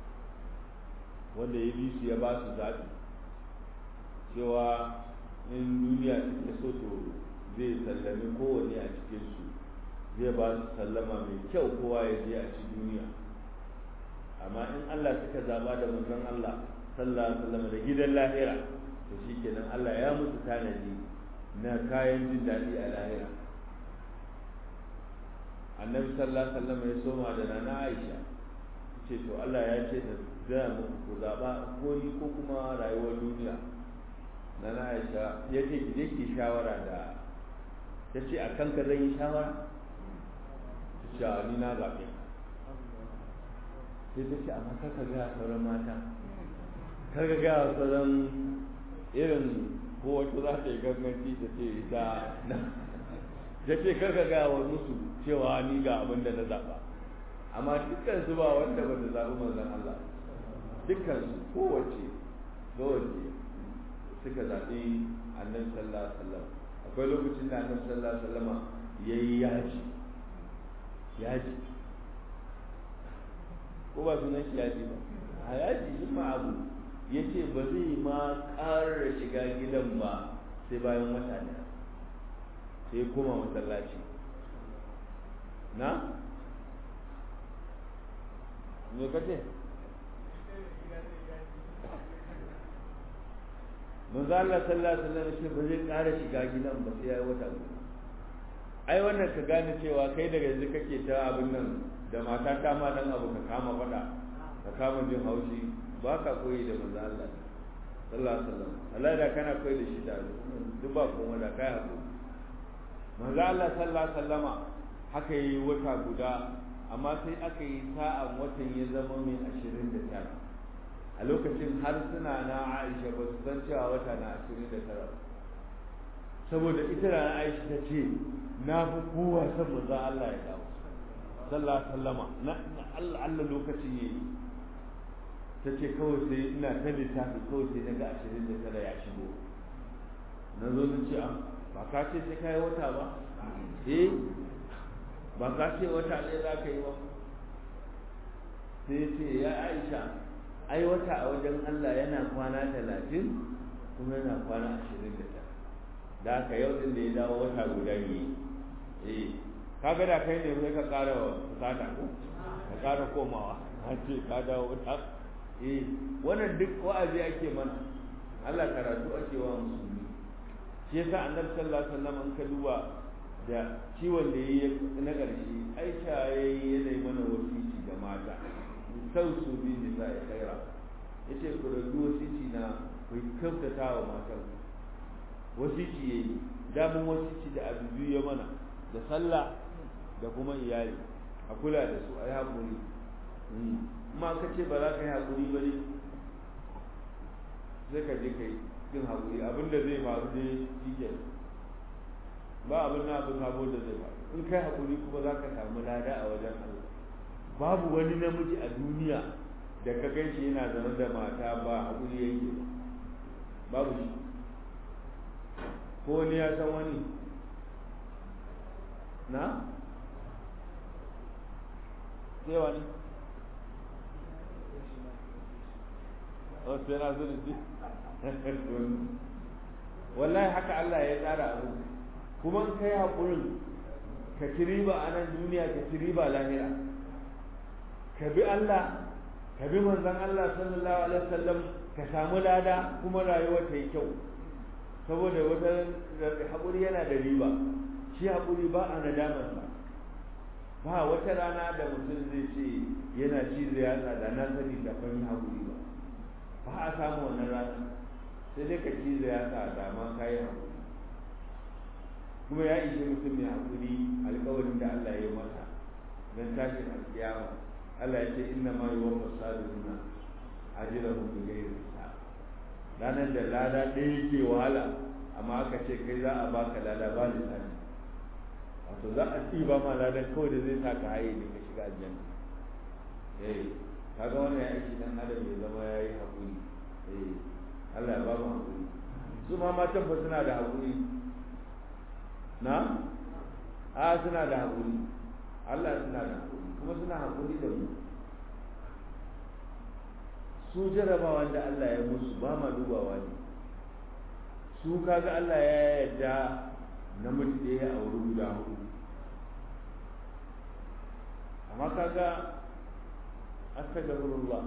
wanda ya bi su ya ba su zaɓi cewa in duniya take so to zai sallami kowanne a cikin su zai ba su sallama mai kyau kowa ya je a ci duniya amma in Allah suka zaba da manzon Allah sallallahu alaihi wasallam da gidan lahira to shikenan Allah ya musu tanadi na kayan jin daɗi a lahira annabi sallallahu alaihi wasallam ya soma da nana Aisha ce to Allah ya ce da za mu ku zaba ko ni ko kuma rayuwar duniya nana Aisha ya ce ki je ki shawara da ta ce akan ka zan yi shawara ta ce a ni na zaɓe sai ta ce amma kaka ga sauran mata kaka ga sauran irin ko wata za ta yi ganganci ta ce ita na ta ce kaka ga wa musu cewa ni ga abin da na zaɓa amma dukkan su ba wanda ba ta zaɓi manzon Allah dukkan su kowace kowace suka zaɓi annabi sallallahu alaihi wasallam akwai lokacin da annabi sallallahu alaihi wasallam yayi yaji yaji ko ba sunan shi yaji ba a yaji shi ma abu ya ce ba zai ma ƙara shiga gidan ba sai bayan wata ɗaya sai koma masallaci na? me ka ce? manzo Allah sallallahu alaihi wasallam shi ba zai ƙara shiga gidan ba sai yayi wata guda ai wannan ka gane cewa kai daga yanzu kake ta abin nan da mata ta ma dan abu ka kama fada ka kama jin haushi ba ka koyi da manzo Allah sallallahu alaihi wasallam Allah da kana koyi da shi da duk ba kuma da kai hakuri manzo Allah sallallahu alaihi wasallama haka yi wata guda amma sai aka yi sa'an watan ya zama mai ashirin da tara a lokacin har suna na Aisha ba su san cewa wata na ashirin da tara saboda ita da Aisha ta ce na fi kowa san manzo Allah ya dawo sallallahu alaihi wasallama na Allah Allah lokacin yayi ta ce kawai sai ina ta littafi kawai sai na ga ashirin da tara ya shigo na zo na ce ba ka ce sai kai wata ba eh ba ka ce wata ɗaya za ka yi ba sai ce ya Aisha ai wata a wajen Allah yana kwana talatin kuma yana kwana ashirin da tara da haka yau din da ya dawo wata guda ne eh kaga da kai ne sai ka ƙara fusata ko ka ƙara komawa a ce ka dawo wata eh wannan duk wa'azi ake mana Allah karatu ake wa musulmi shi yasa annabi sallallahu alaihi wasallam an ka duba da ciwon da yayi na ƙarshe Aisha yayi yana mana wasiki ga mata sau su bi da za a kaira yace ku rage wasiki na ku kyautata wa matan wasiki yayi da mun wasiki da abu biyu ya mana da sallah da kuma iyali a kula da su ayi hakuri ma ka ce ba za ka yi hakuri ba ne sai ka je ka yi yin hakuri abinda zai faru ne shi ba abin na abin sabo da zai faru in kai hakuri kuma za ka samu lada a wajen Allah babu wani namiji a duniya da ka gan shi yana zaune da mata ba hakuri yake babu shi ko wani ya san wani na sai wani o sai na zo da wallahi haka Allah ya tsara abu kuma in kai hakurin ka ci riba a nan duniya ka ci riba lahira ka bi Allah ka bi manzon Allah sallallahu alaihi wasallam ka samu lada kuma rayuwar ta yi kyau saboda wata hakuri yana da riba shi hakuri ba a nadamar sa ba wata rana da mutum zai ce yana ci da yatsa da na sani da ban hakuri ba ba a samu wannan rana sai dai ka ci da yatsa da ma kai hakuri kuma ya ishe mutum mai hakuri alƙawarin da Allah ya yi masa don tashin alƙiyama Allah ya ce inna ma yuwaffa sabiruna ajrahum bi ghairi hisab ranar da lada ɗaya yake wahala amma aka ce kai za a baka lada ba lissafi wato za a ɗiba ma ladan kawai da zai sa ka haye ne ka shiga aljanna eh kaga wannan ya aiki dan adam ya zama ya yi hakuri eh Allah ya ba mu hakuri su ma matan fa suna da hakuri na a suna da hakuri Allah suna da hakuri kuma suna hakuri da mu su jarabawa da Allah ya musu ba ma dubawa ne su kaga Allah ya yarda namiji ɗaya a wuri guda hudu amma kaga astaghfirullah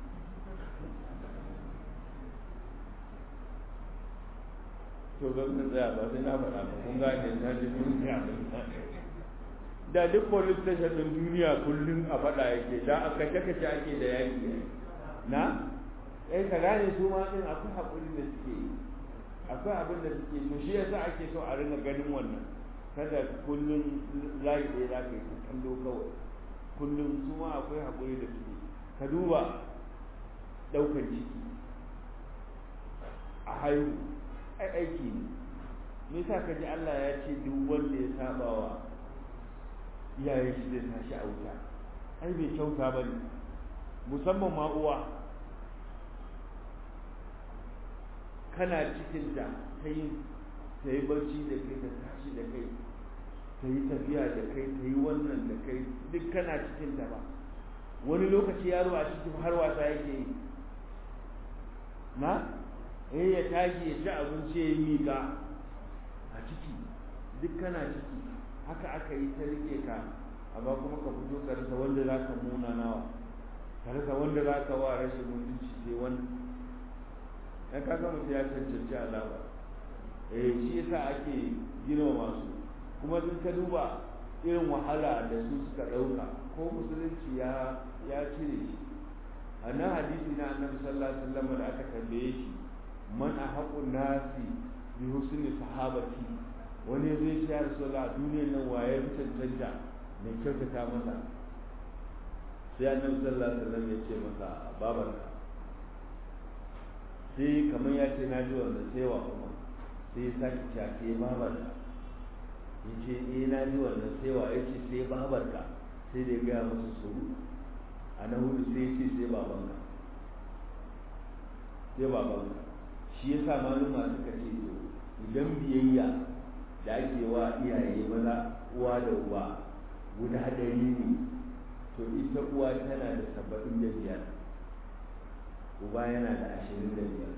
to ga mun tsaya ba sai na faɗa ba kun gane na ji duniya da duk police station din duniya kullum a faɗa yake da aka kace kace ake da yaki na eh ka gane su ma din akwai hakuri da suke yi akwai abin da suke so shi yasa ake so a ringa ganin wannan kada kullum layi ɗaya za ka yi kallo kawai kullum su ma akwai hakuri da suke ka duba ɗaukar ciki a haihu ai aiki ne me yasa ka ji Allah ya ce duk wanda ya saba wa iyaye shi zai tashi a wuta ai bai kyauta ba ne musamman ma uwa kana cikin ta ta yi ta yi barci da kai ta tashi da kai ta yi tafiya da kai ta yi wannan da kai duk kana cikin ta ba wani lokaci yaro a cikin har wasa yake yi na eh ya tashi ya ci abinci ya yi miƙa a ciki duk kana ciki haka aka yi ta rike ka amma kuma ka fito ka rasa wanda za ka muna nawa ka rasa wanda za ka wa rashin mutunci sai wani dan kaga mutum ya cancanci azaba eh shi yasa ake girmama su kuma duk ka duba irin wahala da su suka ɗauka ko musulunci ya ya cire shi a nan hadisi na annabi sallallahu alaihi wasallam da aka tambaye shi man ahaqun nasi bi husni sahabati wani zai ce ya rasulullah duniyar nan waye cancanta mai kyautata masa sai annabi sallallahu alaihi wasallam ya ce masa babarka sai kamar ya ce na ji wannan sai wa kuma sai ya sake cewa sai babarka ya ce eh na ji wannan sai wa ya ce sai babarka sai da ya gaya masa su a na hudu sai ce sai babanka sai babanka shi ya sa maluma suka ce to idan biyayya da ake wa iyaye maza uwa da uba guda ɗari ne to ita uwa tana da saba'in da biyar uba yana da ashirin da biyar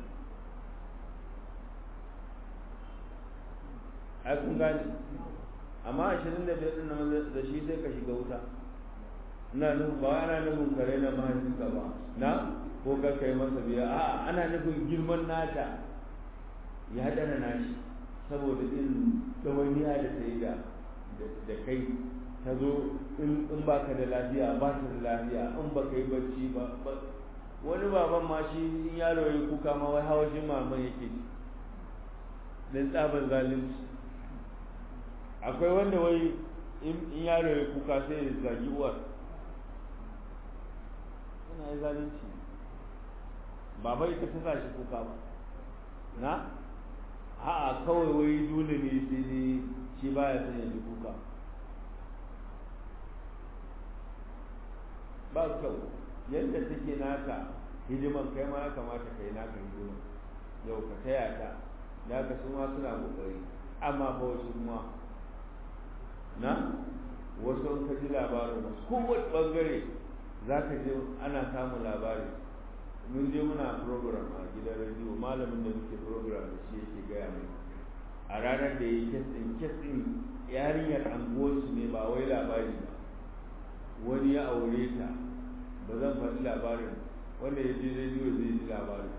ai kun gane amma ashirin da biyar ɗin nan da shi sai ka shiga wuta ina nufin ba ana nufin kare na mahaifinka ba na ko ka kai masa biya a ana nufin girman nata ya dana nashi saboda in ɗawainiya da ta yi da kai ta zo in ba ka da lafiya ba ta da lafiya in ba ka yi bacci ba wani baban ma shi in yaro ya kuka ma wai hawashin maman yake don tsabar zalunci akwai wanda wai in yaro ya kuka sai ya zagi uwar yana yi zalunci baba ita ta sa shi kuka ba na a'a kawai wai dole ne sai ne shi baya son ya ji kuka ba kyau yadda take naka hidiman kai ma ya kamata kai naka hidiman yau ka taya ta da ka su ma suna kokari amma ba wasu kuma na wasu in ka ji labarin wasu kowace bangare za ka je ana samun labari mun je muna program a gidan rediyo malamin da muke program da shi yake gaya mai a ranar da ya yi kestin kestin yarinyar anguwarsu ne ba wai labari ba wani ya aure ta ba zan faɗi labarin wanda ya je rediyo zai ji labarin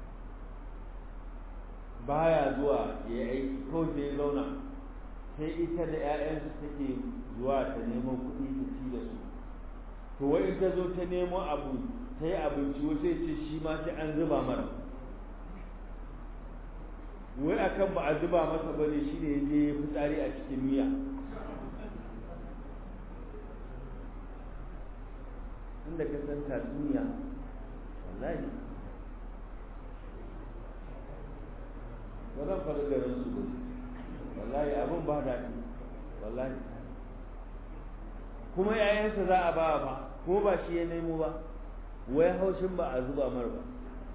baya zuwa ya yi aiki kawai sai ya zauna sai ita da 'ya'yansu take zuwa ta neman kuɗi ta ci da su to wai ta zo ta nemo abu ta yi abinci wai sai ce shi ma sai an zuba mara wai akan ba a zuba masa ba ne shi ne ya je fitsari a cikin miya inda ka san tatsuniya wallahi ba zan faru garin su ba wallahi abin ba daɗi wallahi kuma yayansa za a ba ba ko ba shi ya nemo ba wai haushin ba a zuba mar ba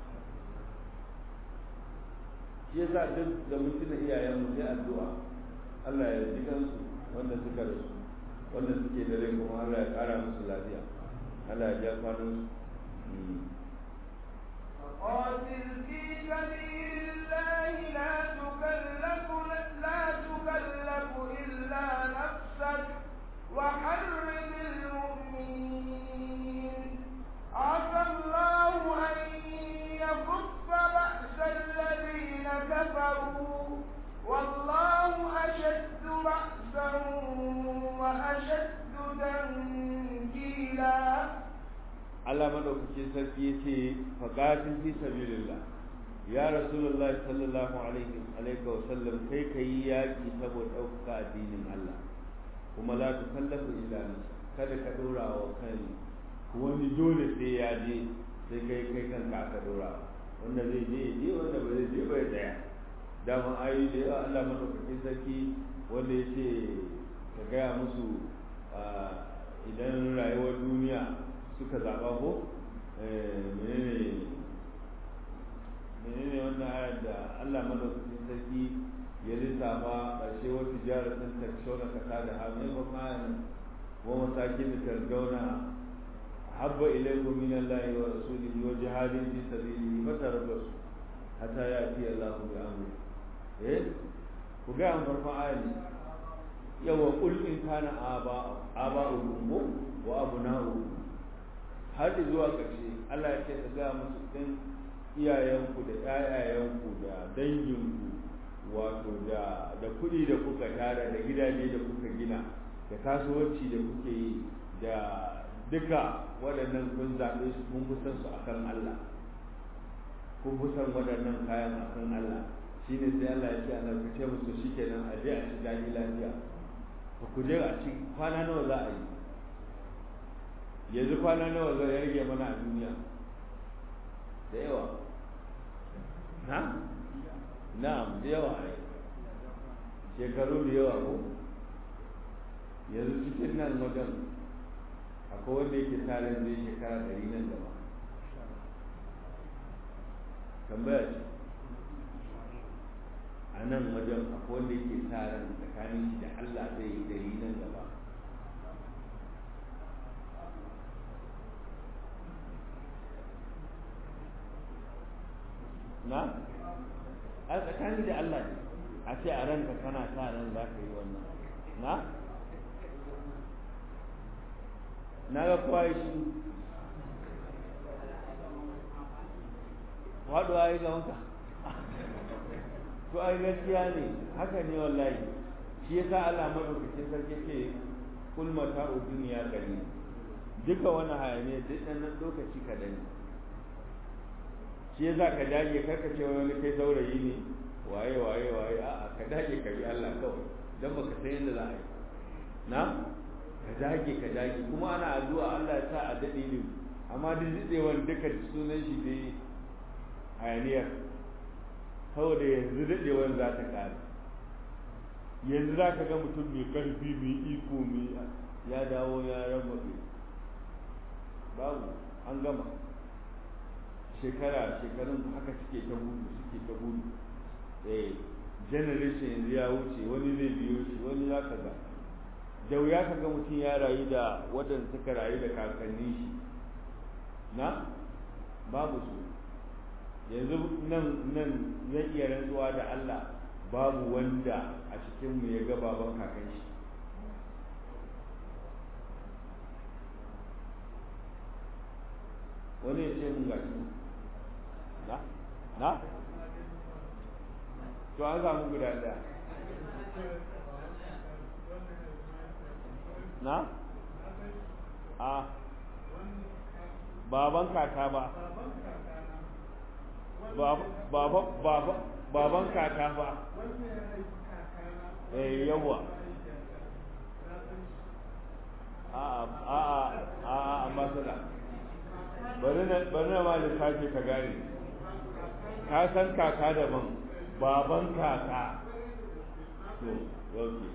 shi yasa duk da mutum iyayen mu sai addu'a Allah ya ji kansu wanda suka rasu wanda suke da rai kuma Allah ya kara musu lafiya Allah ya ja kwanan su قاتل في سبيل الله لا تكلف لا تكلف إلا نفسك وحرم المؤمنين عسى الله أن يكف بأس الذين كفروا والله أشد بأسا وأشد تنكيلا Allah madaukakin sarki yace faqatin fi sabilillah ya rasulullahi sallallahu alaihi alaihi wa sallam kai kai yaki saboda ɗaukaka addinin Allah kuma la tukallafu illa nafsa kada ka dora wa kai wani dole sai ya je sai kai kai kanka aka dora wanda zai je je wanda ba zai je ba ya tsaya dama ayi da yawa Allah madaukakin sarki wanda yace ka gaya musu idan rayuwar duniya suka zaɓa ko menene menene wannan ayar da Allah madaukakin sarki ya lissafa ƙarshe wata jihar sun takshona kasa da hamai ba ma'ana wa masakin da targauna habba ilaikum min Allah wa rasulihi wa jihadin fi sabilihi fatarabbasu hatta ya'ti Allah bi amri eh ku ga an farkon ayar yawa qul in kana aba aba'ukum wa abna'ukum har zuwa ƙarshe Allah ya ce ka ga musu din iyayenku da ƴaƴayenku da danginku wato da da kuɗi da kuka tara da gidaje da kuka gina da kasuwanci da kuke yi da duka waɗannan kun zaɓe su kun fi san su akan Allah kun fi san waɗannan kayan akan Allah shine sai Allah ya ce ana ku ce musu shikenan a je a ci daɗi lafiya ba ku je a ci kwana nawa za a yi yanzu kwana nawa zai rage mana a duniya da yawa na na'am da yawa ai shekaru da yawa ko yanzu cikin nan wajen akwai wanda yake tarin zai shekara ɗari nan gaba tambaya ce a nan wajen akwai wanda yake tarin tsakanin shi da Allah zai yi ɗari nan gaba na a tsakani da Allah ne a ce a ranka kana sa ran za ka yi wannan na na ga kowa shi waɗuwa yi ga wanka to ai gaskiya ne haka ne wallahi shi yasa Allah madaukakin sarki ce kul mata'u dunya qalil duka wani hayaniya duk nan lokaci kadan ne shi yasa ka dage karka ce wani kai saurayi ne waye waye waye a'a ka dage ka bi Allah kawai dan baka san yadda za a yi na ka dage ka dage kuma ana addu'a Allah ya sa a dade ne amma duk dadewan duka sunan shi dai hayaniya saboda yanzu dadewan za ta kare yanzu za ka ga mutum mai karfi mai iko mai ya dawo ya raba babu an gama shekara shekarun haka suke ta gudu suke ta gudu eh generation yanzu ya wuce wani zai biyo shi wani za ka ga da wuya ka ga mutum ya rayu da waɗanda suka rayu da kakannin shi na babu su yanzu nan nan zan iya rantsuwa da Allah babu wanda a cikin mu ya ga baban kakan shi wani ya ce mun gashi na na to an samu guda daya na a baban kaka ba baban kaka ba eh yawa a a a a masala bari na bari na ma lissafi ka gane ka san kaka daban baban kaka to okay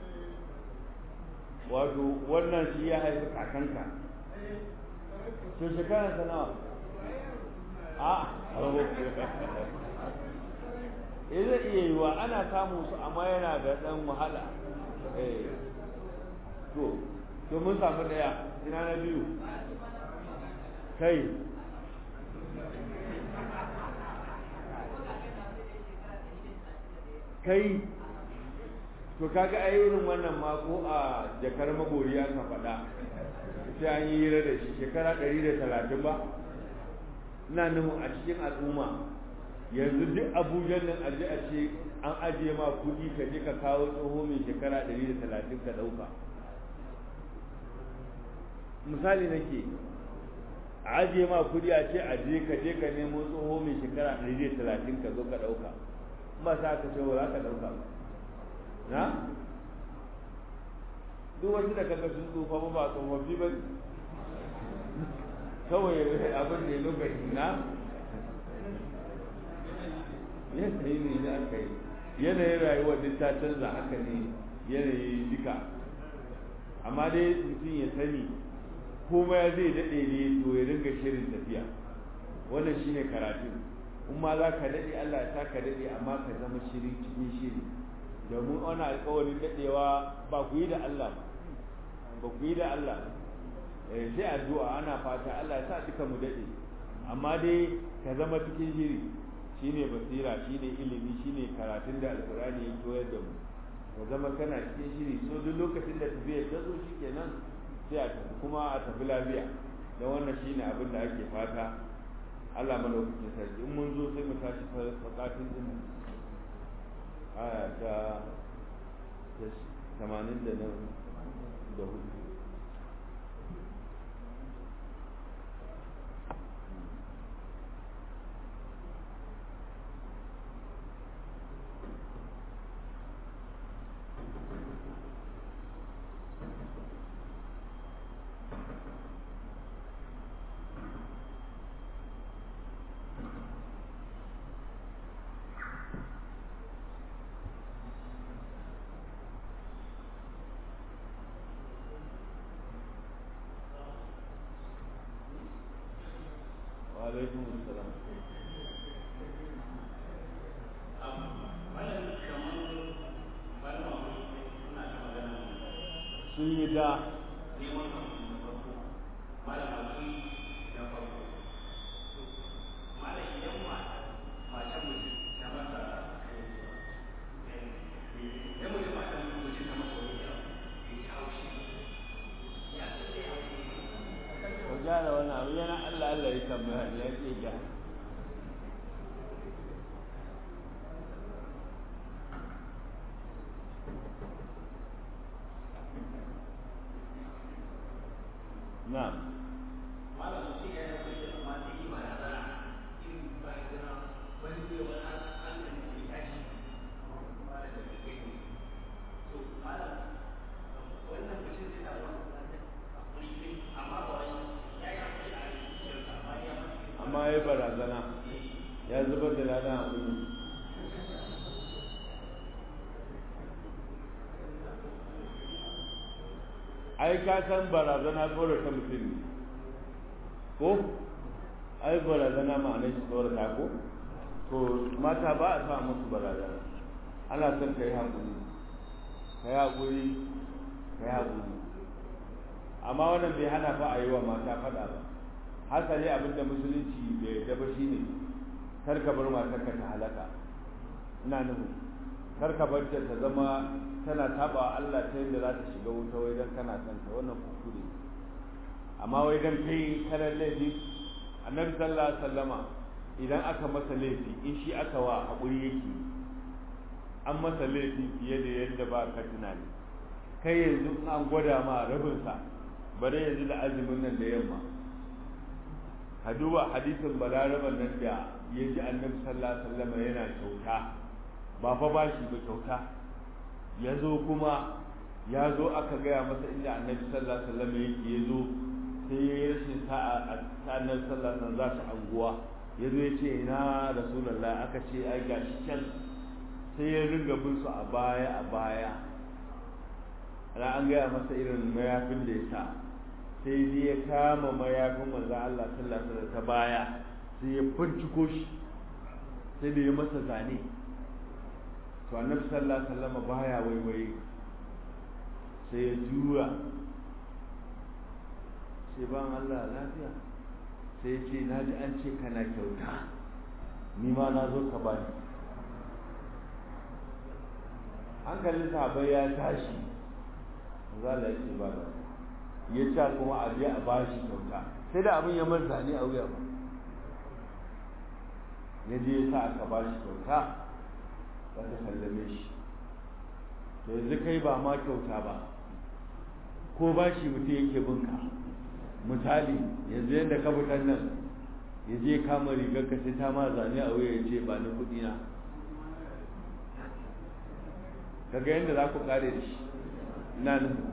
wato wannan shi ya haifi kakanka to shekara ta nawa a eh zai iya yiwa ana samun su amma yana da dan wahala eh to to mun samu daya ina na biyu kai kai to kaga ai irin wannan ma ko a jakar magoriya ka faɗa sai an yi hira da shi shekara ɗari da talatin ba ina nufin a cikin al'umma yanzu duk abuja nan aje a ce an ajiye ma kuɗi ka je ka kawo tsoho mai shekara ɗari da talatin ka ɗauka misali nake a ajiye ma kuɗi a ce aje ka je ka nemo tsoho mai shekara ɗari da talatin ka zo ka ɗauka ba sa ka ce ba za ka ɗauka ba na duk wasu da kaga sun tsufa ba ba tsofaffi ba kawai abin da ya lokaci na yanayi ne da aka yi yanayin rayuwar duk ta canza haka ne yanayi duka amma dai mutum ya sani komai ya zai daɗe ne to ya dinga shirin tafiya wannan shine karatu in ma za ka daɗe Allah ya sa ka daɗe amma ka zama shiri cikin shiri domin wani alƙawarin daɗewa ba ku yi da Allah ba ku yi da Allah sai addu'a ana fata Allah ya sa duka mu daɗe amma dai ka zama cikin shiri shine basira shine ilimi shine karatun da alƙur'ani ya koyar da mu ka zama kana cikin shiri so duk lokacin da tafiya ta zo shikenan sai a tafi kuma a tafi lafiya don wannan shine abin da ake fata Allah madaukakin sarki in mun zo sai mu tashi faqatin din aya ta tamanin da hudu alaikum assalam sun yi da gyara wani abu yana Allah Allah ya tambaya ya ce gyara na amma ya barazana ya zubar da lada a wuri ai ka san barazana tsorata mutum ne ko ai barazana ma'anar shi tsorata ko to mata ba a sa musu barazana ana son ka yi haƙuri ka yi haƙuri ka yi haƙuri amma wannan bai hana fa a yi wa mata faɗa ba hasali abinda musulunci bai yarda ba shine kar ka bar matarka ta halaka ina nufin kar ka bar ta zama tana taba Allah ta yadda za ta shiga wuta wai dan kana son ta wannan kuskure amma wai dan kai kana laifi annabi sallallahu alaihi wasallama idan aka masa laifi in shi aka wa haƙuri yake an masa laifi fiye da yadda ba ka tunani kai yanzu an gwada ma rabinsa bare yanzu da azumin nan da yamma ka duba hadisin balaraban nan da ya ji annabi sallallahu alaihi wasallam yana kyauta ba fa bashi ba kyauta ya zo kuma ya zo aka gaya masa inda annabi sallallahu alaihi wasallam yake ya zo sai ya yi rashin sa'a a annabi sallallahu alaihi wasallam za shi anguwa ya zo ya ce ina rasulullah aka ce ai gashi can sai ya ringa bin su a baya a baya ana an gaya masa irin mayafin da ya sa sai dai ya kama mayafin manzon Allah sallallahu alaihi wasallam ta baya sai ya finciko shi sai da ya masa zane to annabi sallallahu alaihi wasallam baya waiwaye sai ya juya sai ban Allah lafiya sai ya ce naji an ce kana kyauta ni ma na zo ka bani hankalin sahabbai ya tashi zalla ya ce ba ya ce kuma a je a bashi kyauta sai da abin ya marza ne a wuya ba ya je ya sa aka bashi kyauta za ta sallame shi to yanzu kai ba ma kyauta ba ko bashi mutum yake binka misali yanzu yadda ka fitan nan ya je kama rigar ka sai ta ma zane a wuya ya ce ba ni kuɗi na kaga yadda za ku kare da shi na nufin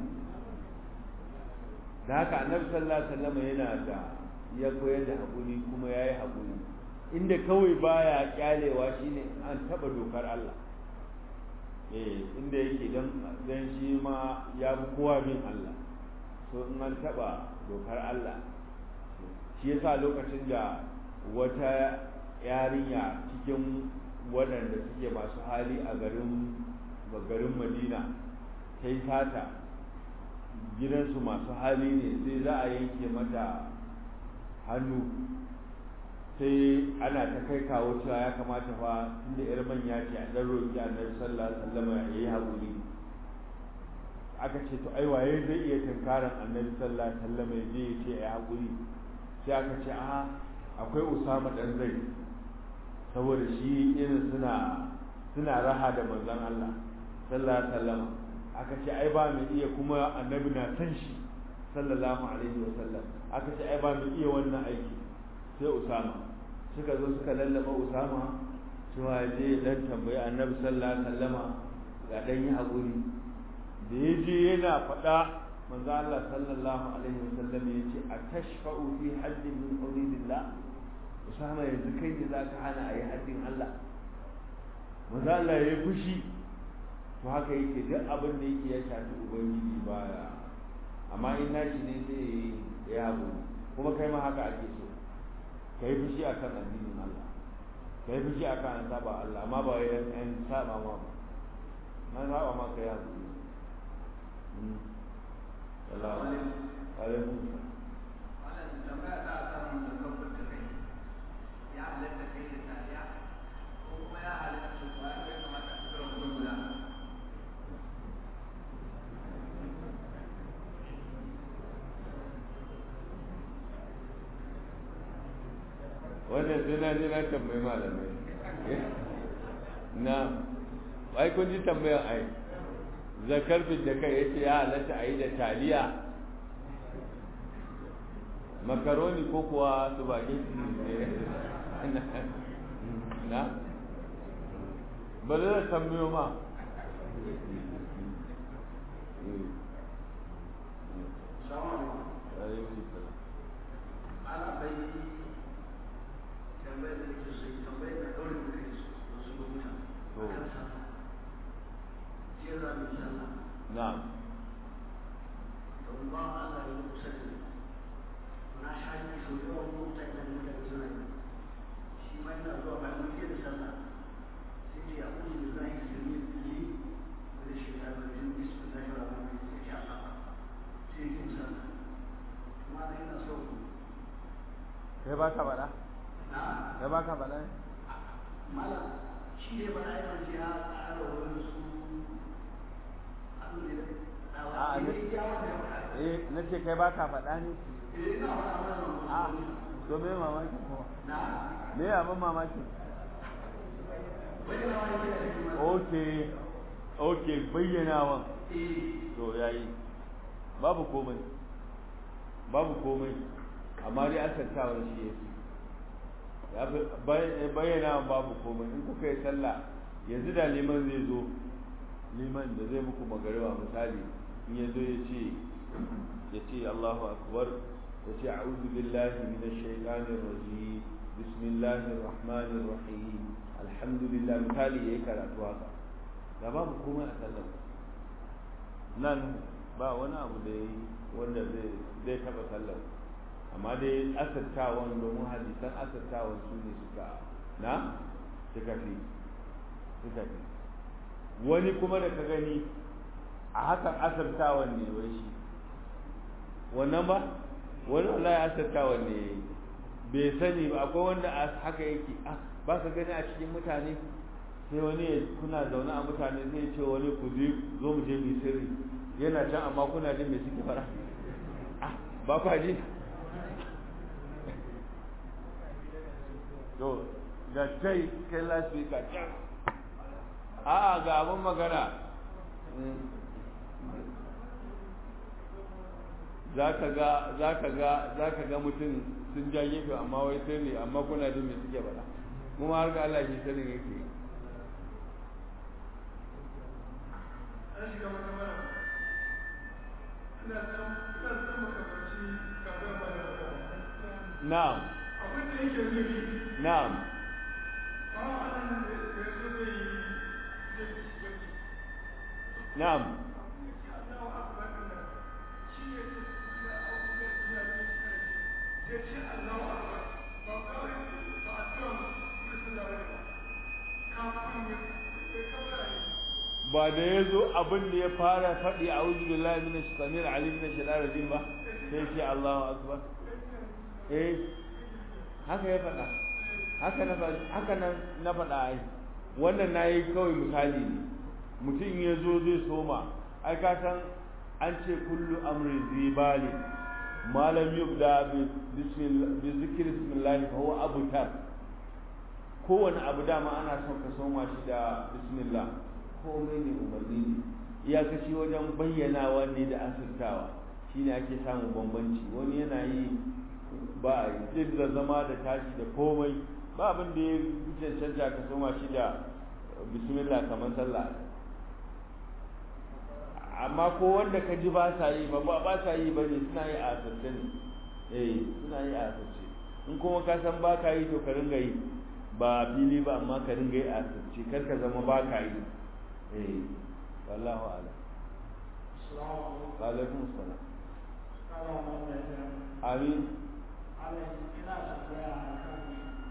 da haka annabi sallallahu alaihi wasallam yana da ya koyar da haƙuri kuma ya yi haƙuri inda kawai baya kyalewa shine an taɓa dokar Allah eh inda yake dan dan shi ma ya bi kowa bin Allah so in an taɓa dokar Allah shi yasa lokacin da wata yarinya cikin waɗanda suke masu hali a garin garin Madina ta yi sata gidansu masu hali ne sai za a yanke mata hannu sai ana ta kai kawo cewa ya kamata fa tunda yar manya ce a dan roƙi annabi sallallahu alaihi wasallam ya yi haƙuri aka ce to ai waye zai iya tunkaran annabi sallallahu alaihi wasallam ya je ya ce ya haƙuri sai aka ce a akwai Usama dan Zaid saboda shi irin suna suna raha da manzon Allah sallallahu alaihi wasallam aka ce ai ba mu iya kuma annabi na san shi sallallahu alaihi wasallam aka ce ai ba mu iya wannan aiki sai Usama suka zo suka lallaba Usama cewa je dan tambayi annabi sallallahu alaihi wasallama ga dan yi hakuri da yaje yana faɗa manzo Allah sallallahu alaihi wasallam yace atashfa'u fi haddin min hududillah Usama yanzu kai ne zaka hana ayi haddin Allah manzo Allah yayi fushi to haka yake duk abin da yake ya shafi ubangiji baya amma in nashi ne sai ya habu kuma kai ma haka ake so kai fushi akan addinin Allah kai fushi akan saba Allah amma ba wai an saba ma ba na saba ma kai habu Allah alaikum wannan tambaya ta samu da kafin ta kai ya halatta kai da tariya ko kuma ya halatta su ba ya kamata su kira kuma guda wannan suna ne na tambayi malamai na ai kun ji tambayar ai zakar da kai yace ya halatta a yi da taliya makaroni ko kuwa spaghetti na ba zai tambayo ma ana bai tambayar da ke so tambayar da kawai da kai su su rubuta جزا من سنة نعم الله الله يسلم أنا حاجة في يوم ممتع من الزمن شيء ما ينظر بعد مدير سنة سيدي أقول بالله السميع لي وللشيطان الرجيم بسم الله الرحمن الرحيم شاء سيدي سنة ما هنا صوت kai ba ka faɗa? kai ba ka faɗa? mala shi ne ba na yi majiya a wani su eh na ce kai ba ka faɗa ne? a to me mamaki kuma? me abin mamaki? ok ok bayyanawan to yayi babu komai babu komai amma dai asantawar shi ya fi bayyanawan babu komai in kuka yi sallah yanzu da liman zai zo liman da zai muku magariba misali in ya zo ya ce ya ce Allahu akbar ya ce a'udhu billahi minash shaitanir rajim bismillahir rahmanir rahim alhamdulillah misali yayi karatu haka da babu komai a sallar nan ba wani abu da yayi wanda zai zai taba sallar amma dai asattawan domin hadisan asattawan su ne suka na suka fi suka fi wani kuma da ka gani a hakan asartawan ne wai shi wannan ba wani wallahi asartawan ne bai sani ba akwai wanda haka yake ah ba ka gani a cikin mutane sai wani ya kuna zaune a mutane zai ce wani ku je zo mu je mu sirri yana can amma kuna jin me suke fara ah ba kwa ji to ga kai kai last ka can a'a ga abin magana za ka ga za ka ga za ka ga mutum sun ja gefe amma wai sai ne amma kuna jin me suke faɗa kuma har ga Allah shi sanin yake na'am na'am na'am ba da ya zo abin da ya fara faɗi a wuzu billahi min shaitanir alim min shaitanir rajim ba sai ce Allahu akbar eh haka ya faɗa haka na faɗa haka na faɗa ai wannan nayi kawai misali ne mutum ya zo zai soma ai ka san an ce kullu amrin zibali malam yubda bi bismillah bi zikri bismillah fa huwa abtar kowane abu dama ana son ka soma shi da bismillah komai ne umarni ne iyakaci wajen bayyanawa ne da asirtawa shine ake samun bambanci wani yana yi ba a yi da zama da tashi da komai ba abin da ya cancanta ka soma shi da bismillah kamar sallah amma ko wanda ka ji ba sa yi ba ba sa yi ba ne suna yi a asirce ne eh suna yi a asirce in kuma ka san ba ka yi to ka ringa yi ba fili ba amma ka ringa yi a asirce kar ka zama ba ka yi eh wallahu a'lam assalamu alaikum assalam amin ina tambaya akan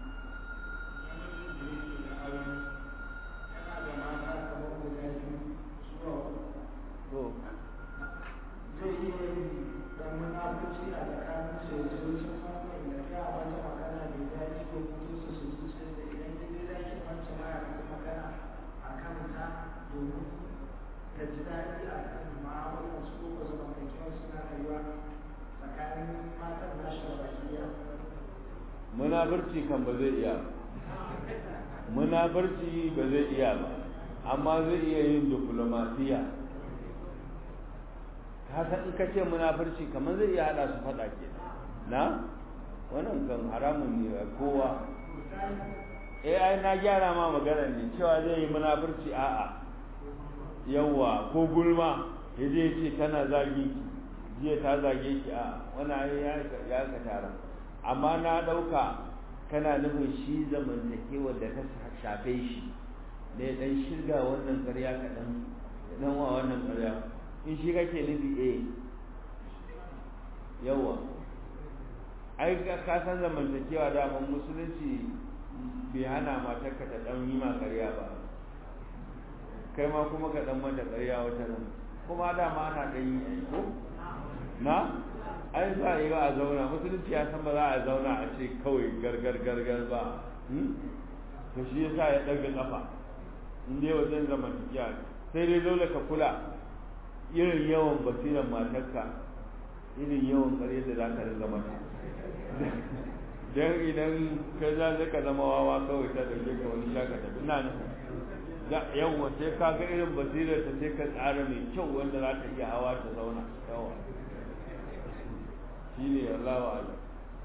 namijin da yake da aure yana da mata kamar guda biyu zuwa to zai iya yin dan munafici a tsakanin su ya zo sun wannan ya ga wata magana mai daɗi ko mutum su su zuciya da idan ya je zaki wancan ma ya faɗi magana a kan ta domin ta ji daɗi a kan ma'amalar su ko zamantakewar su na rayuwa tsakanin matan nashi da baki ɗaya. munafurci kan ba zai iya munafurci ba zai iya ba amma zai iya yin diplomasiya ka san in ka ce munafurci kamar zai iya hada su fada ke na wannan kan haramun ne kowa eh ai na gyara ma magana ne cewa zai yi munafurci a'a yawa ko gulma ya je ce kana zagi jiya ta zage ki a wannan ya ya ka tara amma na dauka kana nufin shi zamantakewar da ta shafe shi da ya dan shirga wannan ƙarya kaɗan dan wa wannan ƙarya in shi kake nufi eh yawa ai ka san zamantakewa da mun musulunci bai hana matarka ta dan yi ma ƙarya ba kai ma kuma ka dan mata ƙarya wata nan kuma da ma ana dan yi ko na ai za a yi ba a zauna musulunci ya san ba za a zauna a ce kawai gargar gargar ba to shi yasa ya ɗaga ƙafa in dai wajen zamantakewa sai dai dole ka kula irin yawan basiran matarka irin yawan ƙarya da za ka ringa mata don idan ka za ka zama wawa kawai ta ɗauke ka wani shaka tafi ina nufin yawa sai ka ga irin basirar ta sai ka tsara mai kyau wanda za ta iya hawa ta zauna yawa shi ne Allah wa Allah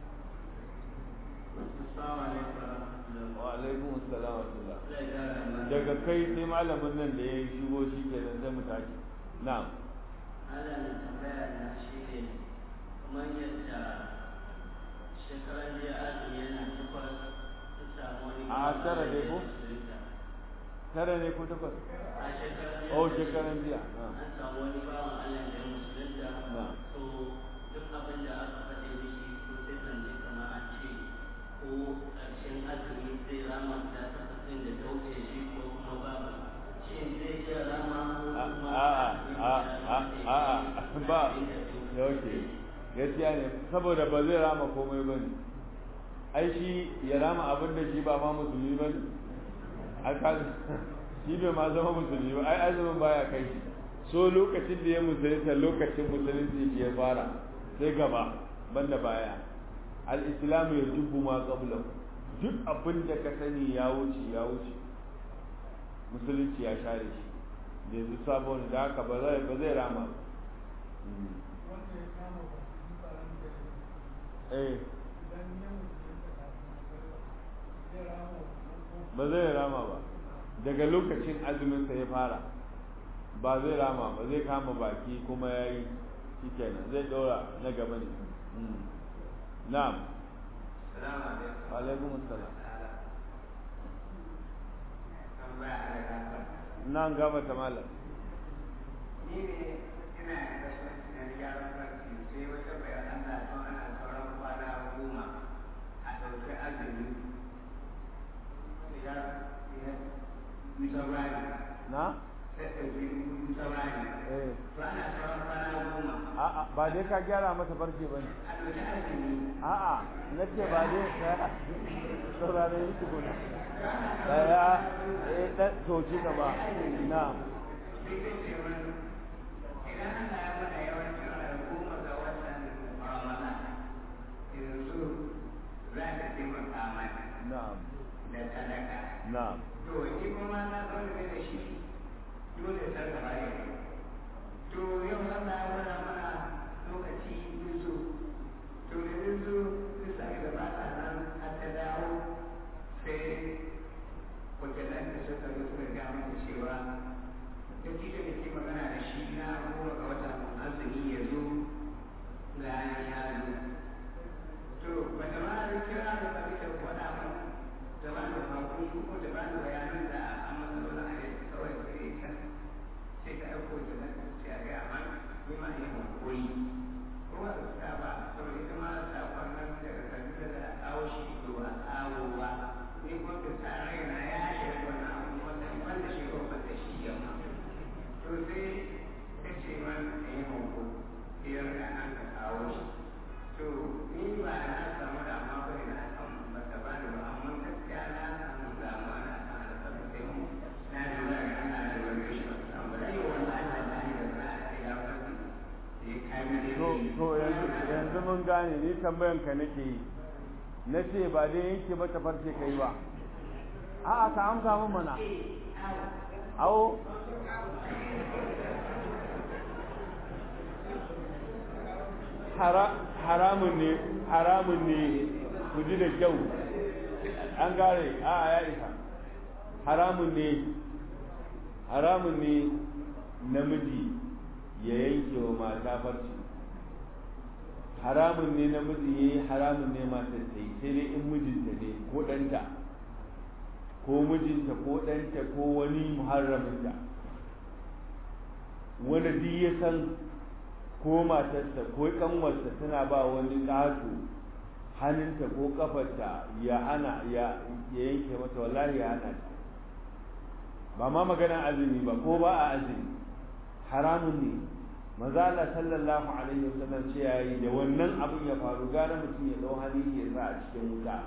wa alaikum assalam wa rahmatullah daga kai sai malamin nan da ya shigo shi ke nan sai mu tashi na'am Allah ne tambaya na shi ne kamar yadda shekaran jiya azumi yana takwas ta samu wani a tara ne ko tara ne ko takwas a shekaran jiya oh shekaran jiya an samu wani bawan Allah da ya musulunta so duk abin da aka faɗe mishi ko sai kan je kamar an ce ko ƙarshen azumi zai rama da tafasirin da dauke shi ko kuma babu shin zai iya rama ko kuma a'a ba yauke gaskiya ne saboda ba zai rama komai ba ne ai shi ya rama abin da shi ba ma musulmi ba ne aka shi bai ma zama musulmi ba ai azumin baya kai shi so lokacin da ya musulunta lokacin musulunci shi ya fara sai gaba banda baya al-islamu ya dubbu ma qabla duk abin da ka sani ya wuce ya wuce musulunci ya share shi da yanzu sabon da haka ba zai ba zai rama eh ba zai rama ba daga lokacin azumin sa ya fara ba zai rama ba zai kama baki kuma ya yi shi kenan zai ɗora na gaba ne na'am alaikum assalam nan gaba ta malam ni ne ina da kasuwanci na gyaran farki sai wata bayanan da tun ana sauran kwana goma a ɗauki azumi ya yi saurari na? sai ɗauki yi saurari eh to ana sauran kwana goma a'a ba dai ka gyara mata barke ba ne a ɗauki azumi a'a na ce ba dai ka saurare yi tukuna daya eh ɗan toci gaba na idan ana yi mana yawancin goma ga watan Ramadan saboda na ce a gaya mana ni ma ne hankuri kuma da suka ba saboda ita ma sakon nan daga kaduna da a kawo shi to a kawo ba ni kuma da sa raina ya shirya wannan abu wanda ban da shi ko ban da shi yamma to sai ta ce man a yi hankuri biyar da an ka kawo shi to ni ba na samu damuwa ba ne na kan bata ba da ba amma gaskiya na samu damuwa na kan alƙalin sai mu na lura da ana da wani shi amma da yi wani ana da ni da na ya fadi ya kai to to yanzu mun gane ni tambayan ka nake yi na ce ba dai yanke mata farce kai ba a'a ka amsa mun mana awo haramun ne haramun ne ku ji da kyau an gare a ya isa haramun ne haramun ne namiji ya yanke wa mata farci haramun ne namiji ya yi haramun ne mata ta yi sai dai in mijinta ne ko ɗanta ko mijinta ko ɗanta ko wani muharraminta wani duk ya san ko matarsa ko kanwarsa tana ba wani ƙato hannunta ko kafarta ya hana ya yanke mata wallahi ya hana ta ba ma maganar azumi ba ko ba a azumi haramun ne maza Allah sallallahu alaihi wasallam ce yayi da wannan abin ya faru gara mutum ya dau hali ya sa a cikin wuta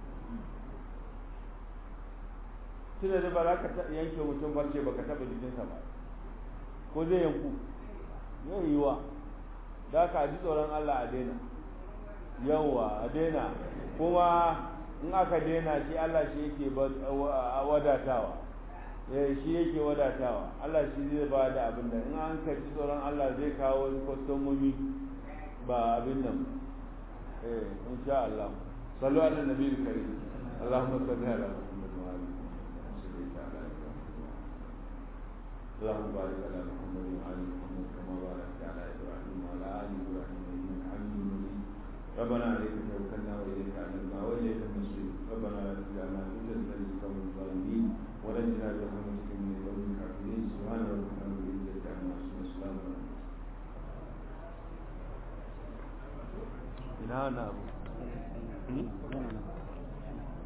tunda da ba za ka yanke mutum barce baka taba jikinsa ba ko zai yanku zai yiwa da ka ji tsoron Allah a daina yawa a daina kuma in aka daina shi Allah shi yake wadatawa eh shi yake wadatawa Allah shi zai ba da abin da in an ka ji tsoron Allah zai kawo kwastomomi ba abin nan eh insha Allah sallu ala nabiyil karim Allahumma salli ala Muhammad wa ali اللهم بارك على محمد وعلى محمد كما باركت على ابراهيم وعلى ال ابراهيم انك حميد مجيد ربنا عليك توكلنا واليك انبنا واليك المصير ربنا لا تجعلنا فتنه للقوم الظالمين ونجنا برحمتك من القوم الكافرين سبحان ربك رب العزه عما يصفون وسلام على المرسلين